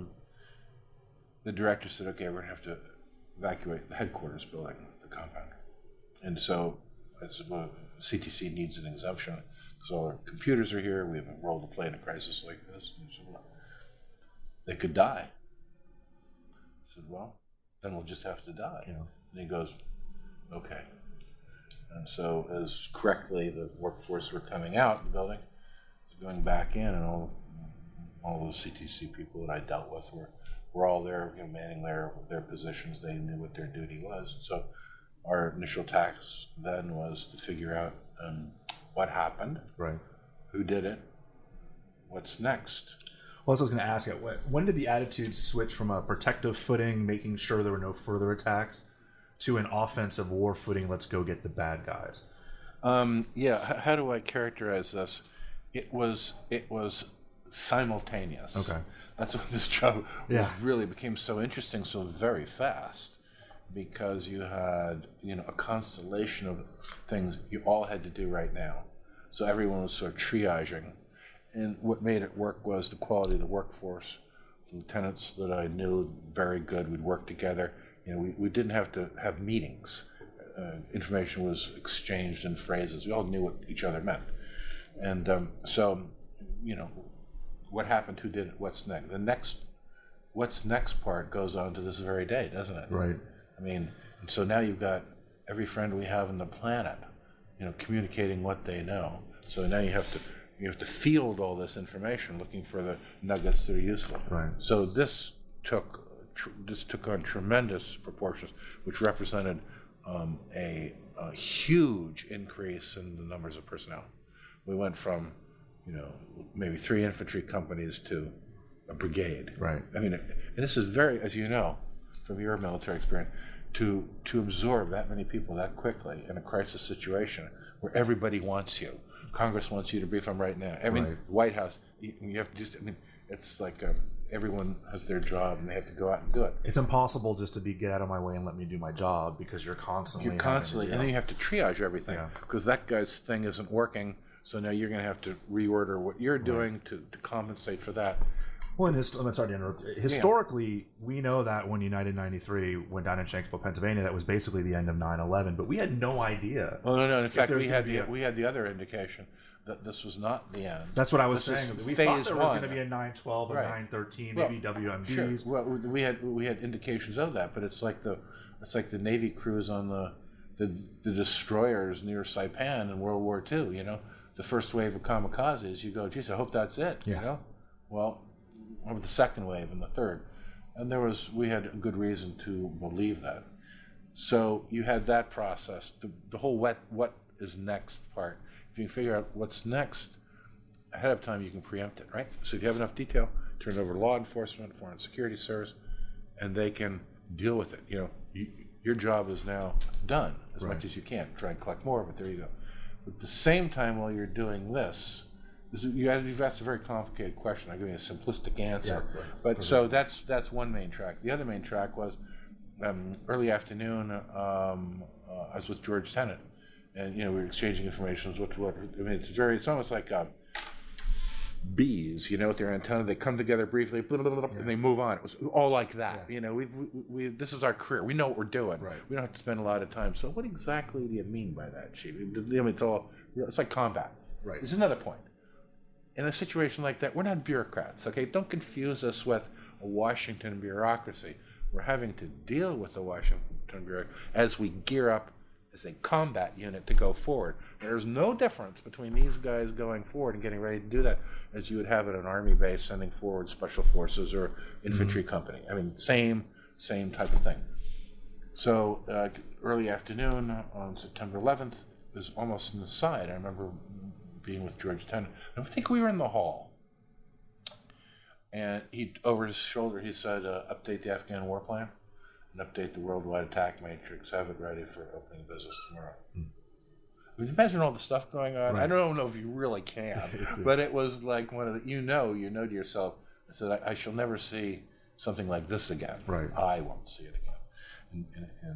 E: The director said, "Okay, we're going to have to evacuate the headquarters building, the compound." And so I said, "Well, CTC needs an exemption because all our computers are here. We have a role to play in a crisis like this." And he said, "Well, they could die." I said, "Well, then we'll just have to die." And he goes, "Okay." And so as correctly the workforce were coming out of the building, going back in, and all those CTC people that I dealt with were all there, manning their positions. They knew what their duty was. So our initial task then was to figure out what happened, who did it, what's next.
D: Well, that's what I was going to ask you. When did the attitude switch from a protective footing, making sure there were no further attacks, to an offensive war footing, let's go get the bad guys?
E: How do I characterize this? It was simultaneous.
D: Okay.
E: That's when this job really became so interesting so very fast, because you had a constellation of things you all had to do right now. So everyone was sort of triaging. And what made it work was the quality of the workforce. The lieutenants that I knew, very good. We'd work together. We didn't have to have meetings. Information was exchanged in phrases. We all knew what each other meant. And what happened, who did it, what's next? What's next part goes on to this very day, doesn't it?
D: Right.
E: I mean, and so now you've got every friend we have on the planet, communicating what they know. So now you have to field all this information, looking for the nuggets that are useful.
D: Right.
E: So this took on tremendous proportions, which represented a huge increase in the numbers of personnel. We went from, maybe 3 infantry companies to a brigade.
F: Right.
E: I mean, and this is very, as you know, from your military experience, to absorb that many people that quickly in a crisis situation where everybody wants you. Congress wants you to brief them right now. I mean,
F: Right.
E: White House, you have to just, it's like everyone has their job and they have to go out and do it.
F: It's impossible just to get out of my way and let me do my job, because you're constantly
E: And then you have to triage everything because that guy's thing isn't working. So now you're going to have to reorder what you're doing to compensate for that.
F: Well, I'm sorry to interrupt. Historically, we know that when United 93 went down in Shanksville, Pennsylvania, that was basically the end of 9/11. But we had no idea.
E: Well, no. In fact, we had the other indication that this was not the end.
F: That's what I was saying. We thought there was going to be a 9/12, a
E: Right.
F: 9/13,
E: Well,
F: maybe WMDs.
E: Sure. Well, we had indications of that, but it's like the Navy crews on the destroyers near Saipan in World War II. The first wave of kamikazes. You go, geez, I hope that's it.
F: Yeah.
E: Well, over the second wave and the third, and we had a good reason to believe that. So you had that process. The whole what is next part. If you can figure out what's next ahead of time, you can preempt it, right? So if you have enough detail, turn it over to law enforcement, foreign security service, and they can deal with it. Your job is now done as much as you can. Try and collect more, but there you go. At the same time, while you're doing this, you've asked a very complicated question. I'm giving a simplistic answer.
F: Yeah, right.
E: But so that's one main track. The other main track was early afternoon. I was with George Tenet, and we were exchanging information. It's almost like bees, with their antenna. They come together briefly, and they move on. It was all like that.
F: Yeah.
E: This is our career. We know what we're doing.
F: Right.
E: We don't have to spend a lot of time. So what exactly do you mean by that, Chief? It's like combat.
F: Right.
E: There's another point. In a situation like that, we're not bureaucrats, okay? Don't confuse us with a Washington bureaucracy. We're having to deal with the Washington bureaucracy as we gear up as a combat unit to go forward. There's no difference between these guys going forward and getting ready to do that as you would have at an Army base sending forward special forces or infantry company. I mean, same type of thing. So early afternoon on September 11th was almost an aside. I remember being with George Tenet. I think we were in the hall. And over his shoulder, he said, update the Afghan war plan and update the worldwide attack matrix. Have it ready for opening business tomorrow. I mean, imagine all the stuff going on.
F: Right.
E: I don't know if you really can, but it was like one of the, you know to yourself, I said, I shall never see something like this again.
F: Right.
E: I won't see it again.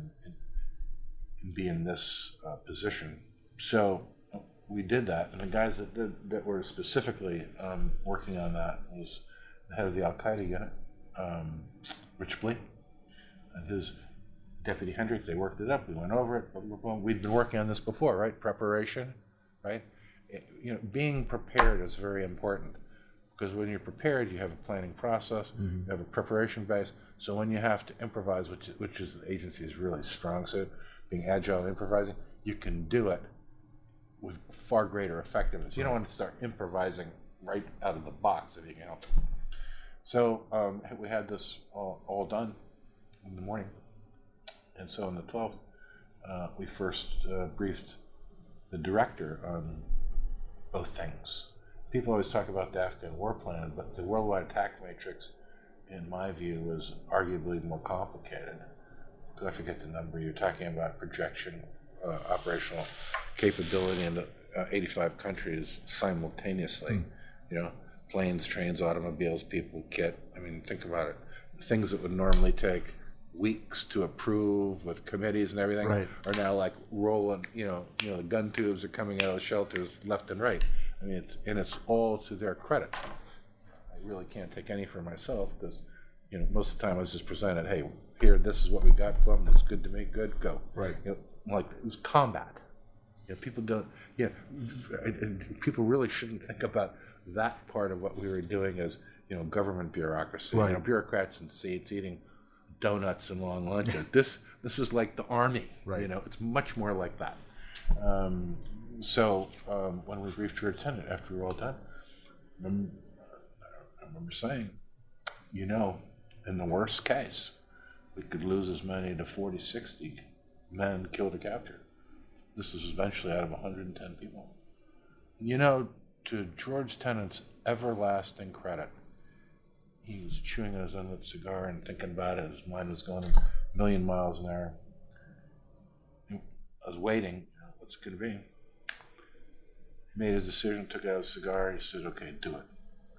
E: And be in this position. So we did that, and the guys that were specifically working on that was the head of the Al-Qaeda unit, Rich Blee, and his deputy Hendrick. They worked it up. We went over it. We'd been working on this before, right? Preparation, right? Being prepared is very important, because when you're prepared, you have a planning process, you have a preparation base. So when you have to improvise, which is the agency's really strong suit, being agile and improvising, you can do it with far greater effectiveness. You don't want to start improvising right out of the box if you can help it. So we had this all done in the morning. And so on the 12th, we first briefed the director on both things. People always talk about the Afghan war plan, but the worldwide attack matrix, in my view, was arguably more complicated. I forget the number. You're talking about projection, operational capability in 85 countries simultaneously. Planes, trains, automobiles, people, kit. I mean, think about it. Things that would normally take weeks to approve with committees and everything are now like rolling. The gun tubes are coming out of the shelters left and right. I mean, it's all to their credit. I really can't take any for myself because, most of the time I was just presented, hey, here, this is what we got, Plum, that's good to me, good, go.
F: Right.
E: Like, it was combat. People don't, people really shouldn't think about that part of what we were doing as, government bureaucracy.
F: Right.
E: Bureaucrats in seats eating donuts and long lunches. This is like the army.
F: Right.
E: It's much more like that. So when we briefed your lieutenant after we were all done, I remember saying, in the worst case, we could lose as many to 40, 60 men killed or captured. This is eventually out of 110 people. to George Tennant's everlasting credit, he was chewing on his unlit cigar and thinking about it. His mind was going a million miles an hour. I was waiting. What's it going to be? He made his decision, took out his cigar. He said, okay, do it.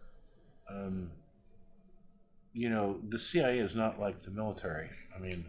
E: The CIA is not like the military. I mean,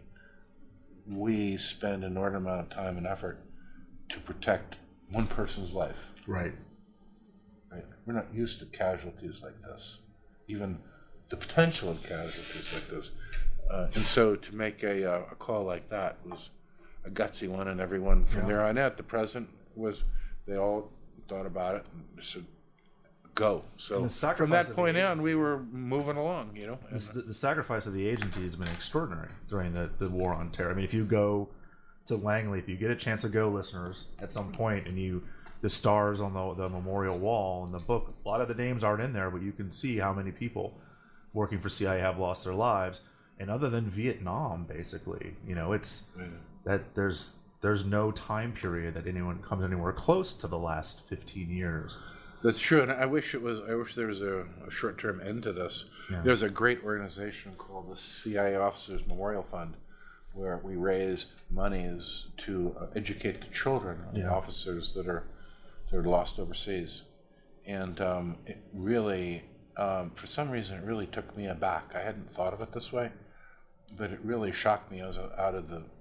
E: we spend an inordinate amount of time and effort to protect one person's life.
F: Right.
E: We're not used to casualties like this, even the potential of casualties like this. And so to make a call like that was a gutsy one, and everyone from there on out, the president they all thought about it and said, go. So from that point on, we were moving along,
F: The sacrifice of the agency has been extraordinary during the war on terror. I mean, if you go to Langley, if you get a chance to go, listeners, at some point, and the stars on the memorial wall in the book, a lot of the names aren't in there, but you can see how many people working for CIA have lost their lives. And other than Vietnam, basically, it's that there's no time period that anyone comes anywhere close to the last 15 years.
E: That's true, and I wish there was a short-term end to this. Yeah. There's a great organization called the CIA Officers Memorial Fund, where we raise monies to educate the children of the officers that are lost overseas. And it really, for some reason, it really took me aback. I hadn't thought of it this way, but it really shocked me. I was out of the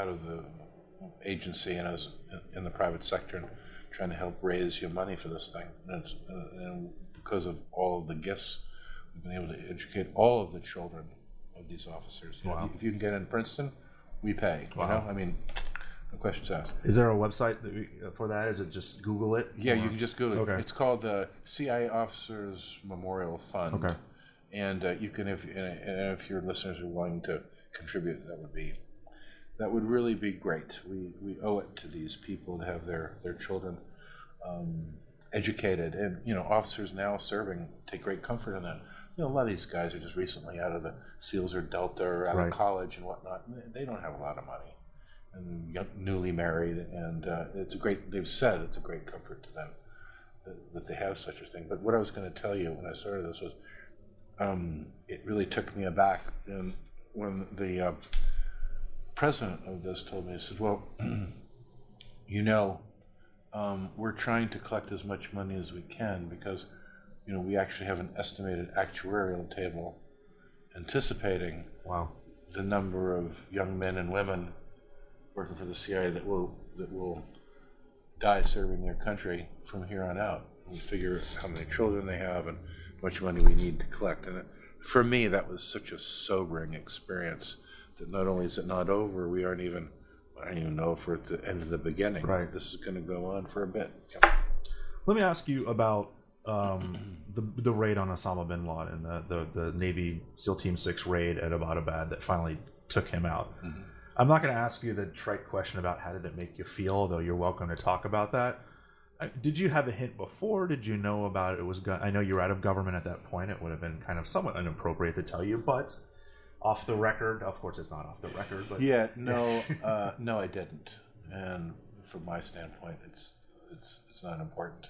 E: agency, and I was in the private sector and trying to help raise money for this thing. And because of all of the gifts, we've been able to educate all of the children of these officers.
F: Wow.
E: If you can get in Princeton, we pay.
F: Wow.
E: I mean, no questions asked.
F: Is there a website for that? Is it just Google it?
E: Yeah, you can just Google it.
F: Okay.
E: It's called the CIA Officers Memorial Fund.
F: Okay.
E: And you can, if your listeners are willing to contribute, that would really be great. We owe it to these people to have their children educated, and officers now serving take great comfort in that. A lot of these guys are just recently out of the SEALs or Delta or out of college and whatnot. They don't have a lot of money, and newly married, and they've said it's a great comfort to them that they have such a thing. But what I was going to tell you when I started this was, it really took me aback, and when the president of this told me, he said, well, we're trying to collect as much money as we can because, we actually have an estimated actuarial table anticipating the number of young men and women working for the CIA that will die serving their country from here on out. We figure how many children they have and how much money we need to collect. And for me, that was such a sobering experience. That not only is it not over, I don't even know if we're at the end of the beginning.
F: Right.
E: This is going to go on for a bit.
F: Let me ask you about the raid on Osama bin Laden, the Navy SEAL Team 6 raid at Abbottabad that finally took him out. Mm-hmm. I'm not going to ask you the trite question about how did it make you feel, although you're welcome to talk about that. Did you have a hint before? Did you know about it? I know you were out of government at that point. It would have been kind of somewhat inappropriate to tell you, but off the record, of course it's not off the record, but
E: no, I didn't. And from my standpoint, it's not important.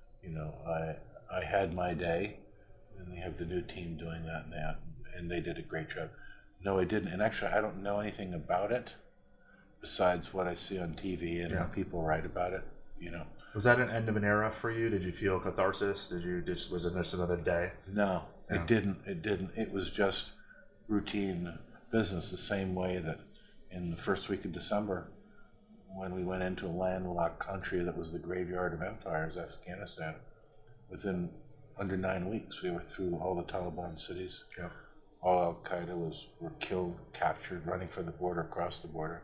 E: I had my day, and they have the new team doing that now, and they did a great job. No, I didn't, and actually I don't know anything about it besides what I see on TV and how people write about it.
F: Was that an end of an era for you? Did you feel catharsis? Was it just another day?
E: No, it didn't. It was just routine business, the same way that in the first week of December, when we went into a landlocked country that was the graveyard of empires, Afghanistan, within under 9 weeks, we were through all the Taliban cities.
F: Yep.
E: All Al-Qaeda were killed, captured, running for the border, across the border.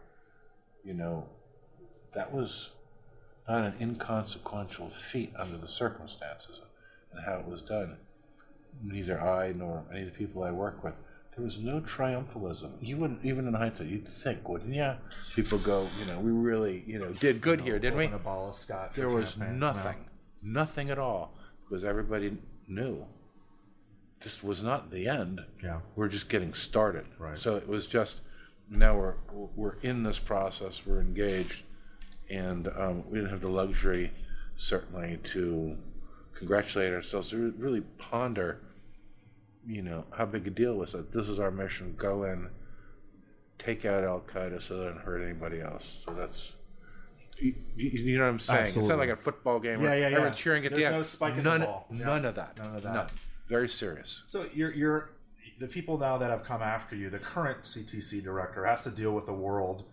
E: That was not an inconsequential feat under the circumstances and how it was done. Neither I nor any of the people I work with, there was no triumphalism. You wouldn't, even in hindsight, you'd think, wouldn't you? People go, we really, did good here, didn't we?
F: A ball of scotch.
E: There was nothing at all, because everybody knew this was not the end.
F: Yeah,
E: we're just getting started.
F: Right.
E: So it was just, now we're in this process, we're engaged, and we didn't have the luxury certainly to congratulate ourselves, to really ponder, how big a deal was it? This is our mission. Go in, take out Al-Qaeda so they don't hurt anybody else. So that's, you know what I'm saying?
F: Absolutely.
E: It's not like a football game where everyone's cheering at the end.
F: There's no spike in the ball.
E: None of that.
F: None of that.
E: None. Very serious.
F: So you're the people now that have come after you, the current CTC director has to deal with a world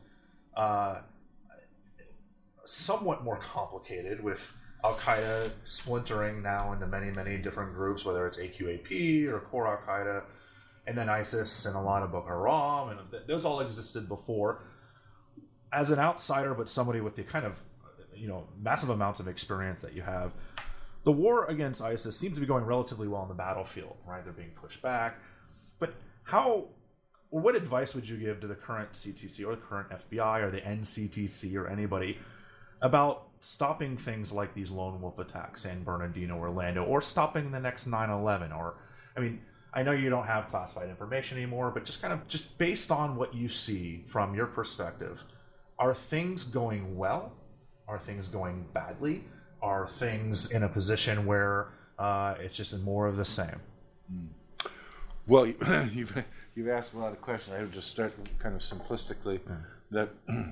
F: somewhat more complicated, with Al-Qaeda splintering now into many, many different groups, whether it's AQAP or Core Al-Qaeda, and then ISIS and a lot of Boko Haram, and those all existed before. As an outsider, but somebody with the kind of, massive amounts of experience that you have, the war against ISIS seems to be going relatively well on the battlefield, right? They're being pushed back. But what advice would you give to the current CTC or the current FBI or the NCTC or anybody about stopping things like these lone wolf attacks, San Bernardino, Orlando, or stopping the next 9/11? Or, I know you don't have classified information anymore, but just based on what you see from your perspective, are things going well? Are things going badly? Are things in a position where it's just more of the same?
E: Well, you've asked a lot of questions. I would just start kind of simplistically that,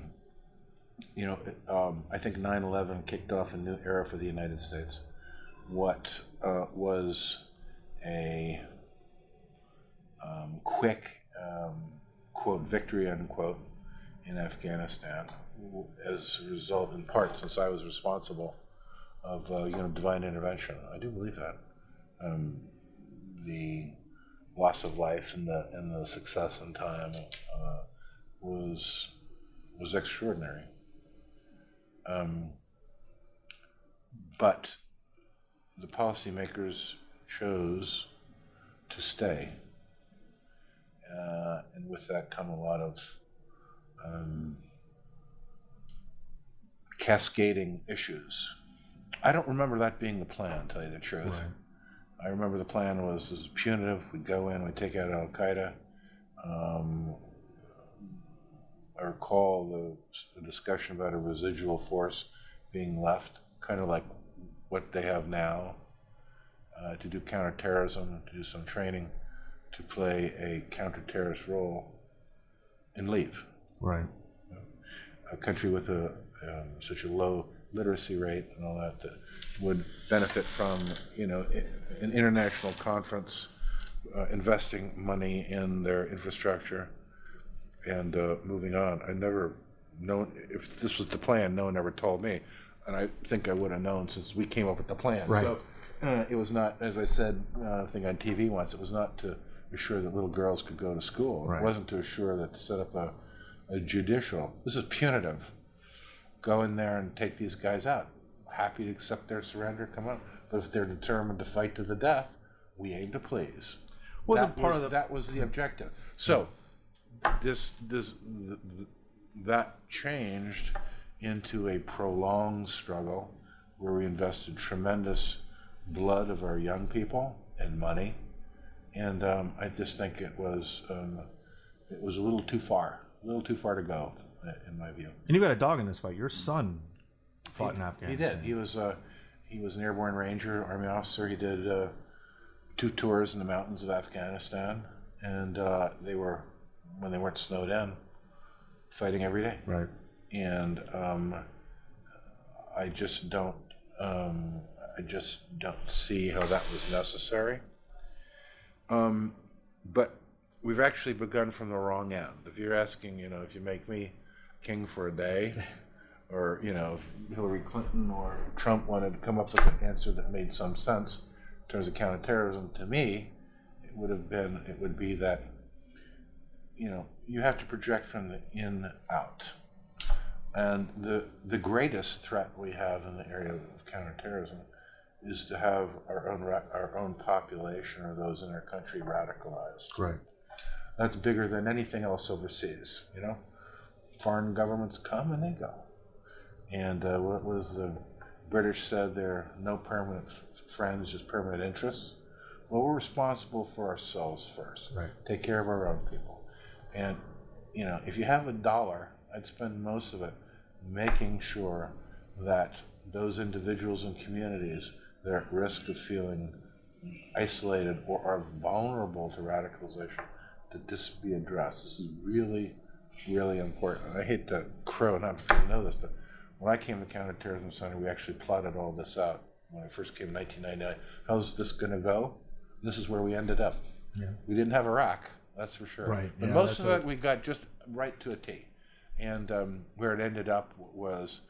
E: I think 9/11 kicked off a new era for the United States. What was a quick, quote, victory, unquote, in Afghanistan as a result, in part, since I was responsible of divine intervention. I do believe that the loss of life and the success in time was extraordinary. But the policymakers chose to stay, and with that come a lot of cascading issues. I don't remember that being the plan, to tell you the truth. Right. I remember the plan was this is punitive. We'd go in, we'd take out Al-Qaeda. I recall the discussion about a residual force being left, kind of like what they have now, to do counterterrorism, to do some training, to play a counter-terrorist role, and leave.
F: Right.
E: A country with such a low literacy rate and all that would benefit from, an international conference investing money in their infrastructure and moving on. I never known if this was the plan. No one ever told me, and I think I would have known since we came up with the plan.
F: Right.
E: So it was not, as I said, I think on TV once, it was not to assure that little girls could go to school.
F: Right.
E: It wasn't to assure that to set up a judicial. This is punitive. Go in there and take these guys out. Happy to accept their surrender, come on. But if they're determined to fight to the death, we aim to please. That was the objective. So that changed into a prolonged struggle where we invested tremendous blood of our young people and money, and I just think it was a little too far to go, in my view.
F: And you got a dog in this fight. Your son fought in Afghanistan.
E: He did. He was an airborne ranger, Army officer. He did 2 tours in the mountains of Afghanistan, and they were, when they weren't snowed in, fighting every day.
F: Right.
E: And I just don't see how that was necessary. But we've actually begun from the wrong end. If you're asking, if you make me king for a day, or, if Hillary Clinton or Trump wanted to come up with an answer that made some sense in terms of counterterrorism, to me, it would be that, you have to project from the in out. And the greatest threat we have in the area of counterterrorism is to have our own population or those in our country radicalized.
F: Right.
E: That's bigger than anything else overseas. Foreign governments come and they go. And what was the British said? There are no permanent friends, just permanent interests. Well, we're responsible for ourselves first.
F: Right.
E: Take care of our own people. And if you have $1, I'd spend most of it making sure that those individuals and communities that are at risk of feeling isolated or are vulnerable to radicalization, that this be addressed. This is really, really important. I hate to crow, not because you know this, but when I came to Counterterrorism Center, we actually plotted all this out. When I first came in 1999, how's this going to go? This is where we ended up. Yeah. We didn't have Iraq, that's for sure.
D: Right.
E: But most of it we got just right to a T. And where it ended up was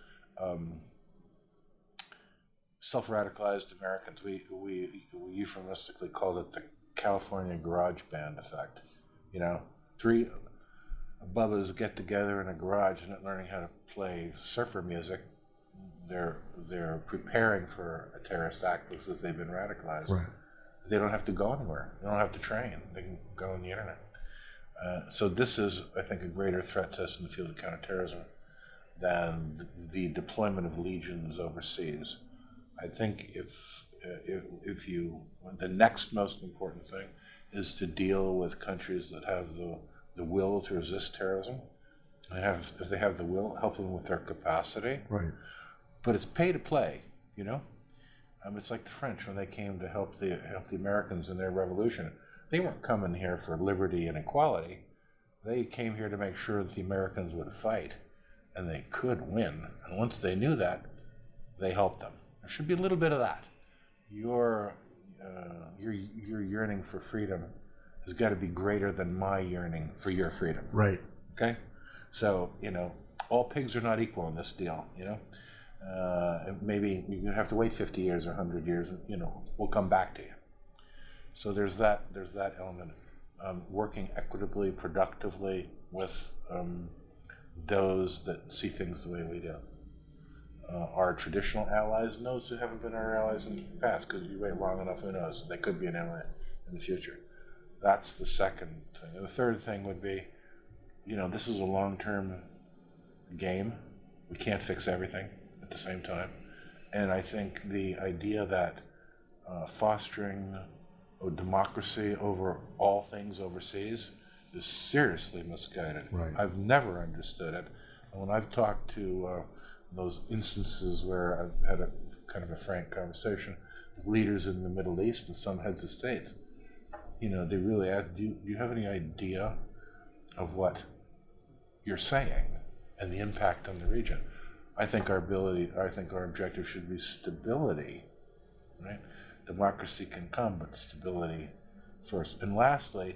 E: self-radicalized Americans. We euphemistically called it the California garage band effect. You know, three bubbas get together in a garage and not learning how to play surfer music. They're preparing for a terrorist act because they've been radicalized.
D: Right.
E: They don't have to go anywhere. They don't have to train. They can go on the internet. So this is, I think, a greater threat to us in the field of counterterrorism than the deployment of legions overseas. I think if you, the next most important thing is to deal with countries that have the will to resist terrorism. If they have the will, help them with their capacity.
D: Right.
E: But it's pay to play, you know. It's like the French when they came to help the Americans in their revolution. They weren't coming here for liberty and equality. They came here to make sure that the Americans would fight, and they could win. And once they knew that, they helped them. There should be a little bit of that. Your yearning for freedom has got to be greater than my yearning for your freedom.
D: Right.
E: Okay? So, you know, all pigs are not equal in this deal, you know? Maybe you have to wait 50 years or 100 years, you know, we'll come back to you. So there's that element. Working equitably, productively with those that see things the way we do. Our traditional allies and those who haven't been our allies in the past, because you wait long enough, who knows, they could be an ally in the future. That's the second thing. And the third thing would be, you know, this is a long-term game. We can't fix everything at the same time. And I think the idea that fostering a democracy over all things overseas is seriously misguided.
D: Right.
E: I've never understood it. And when I've talked to those instances where I've had a kind of a frank conversation with leaders in the Middle East and some heads of states, you know, they really ask, do you have any idea of what you're saying and the impact on the region? I think our objective should be stability, right? Democracy can come, but stability first. And lastly,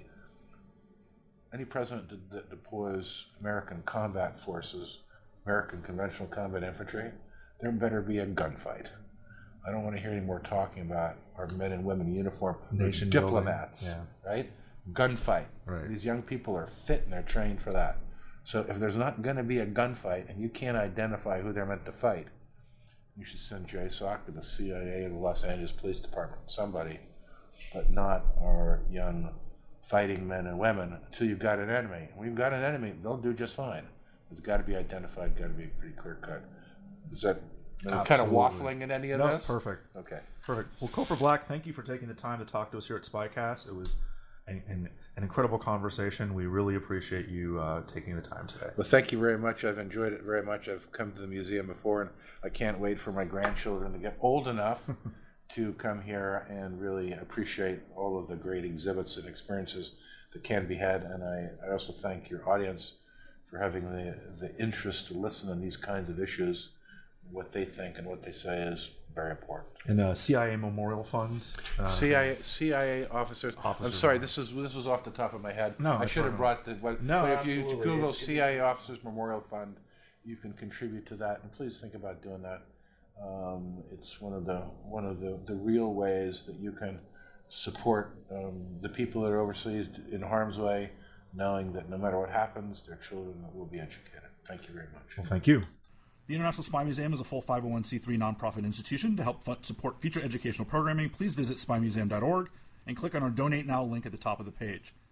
E: any president that deploys American combat forces, American conventional combat infantry, there better be a gunfight. I don't want to hear any more talking about our men and women in uniform,
D: nation
E: diplomats, right? Gunfight.
D: Right.
E: These young people are fit and they're trained for that. So if there's not going to be a gunfight and you can't identify who they're meant to fight, you should send JSOC to the CIA or the Los Angeles Police Department, somebody, but not our young fighting men and women until you've got an enemy. When you've got an enemy, they'll do just fine. It's got to be identified, got to be pretty clear cut. Is that kind of waffling in any of this?
D: Perfect.
E: Okay.
D: Perfect. Well, Cofer Black, thank you for taking the time to talk to us here at SpyCast. It was an incredible conversation. We really appreciate you taking the time today.
E: Well, thank you very much. I've enjoyed it very much. I've come to the museum before, and I can't wait for my grandchildren to get old enough to come here and really appreciate all of the great exhibits and experiences that can be had. And I also thank your audience for having the interest to listen on these kinds of issues. What they think and what they say is very important.
D: And CIA Memorial Fund.
E: CIA officers. I'm sorry, this was off the top of my head.
D: No,
E: I should have brought the.
D: No,
E: but if
D: absolutely.
E: you Google CIA Officers Memorial Fund, you can contribute to that, and please think about doing that. It's one of the real ways that you can support the people that are overseas in harm's way, knowing that no matter what happens, their children will be educated. Thank you very much.
D: Well, thank you.
G: The International Spy Museum is a full 501c3 nonprofit institution. To help support future educational programming, please visit spymuseum.org and click on our Donate Now link at the top of the page.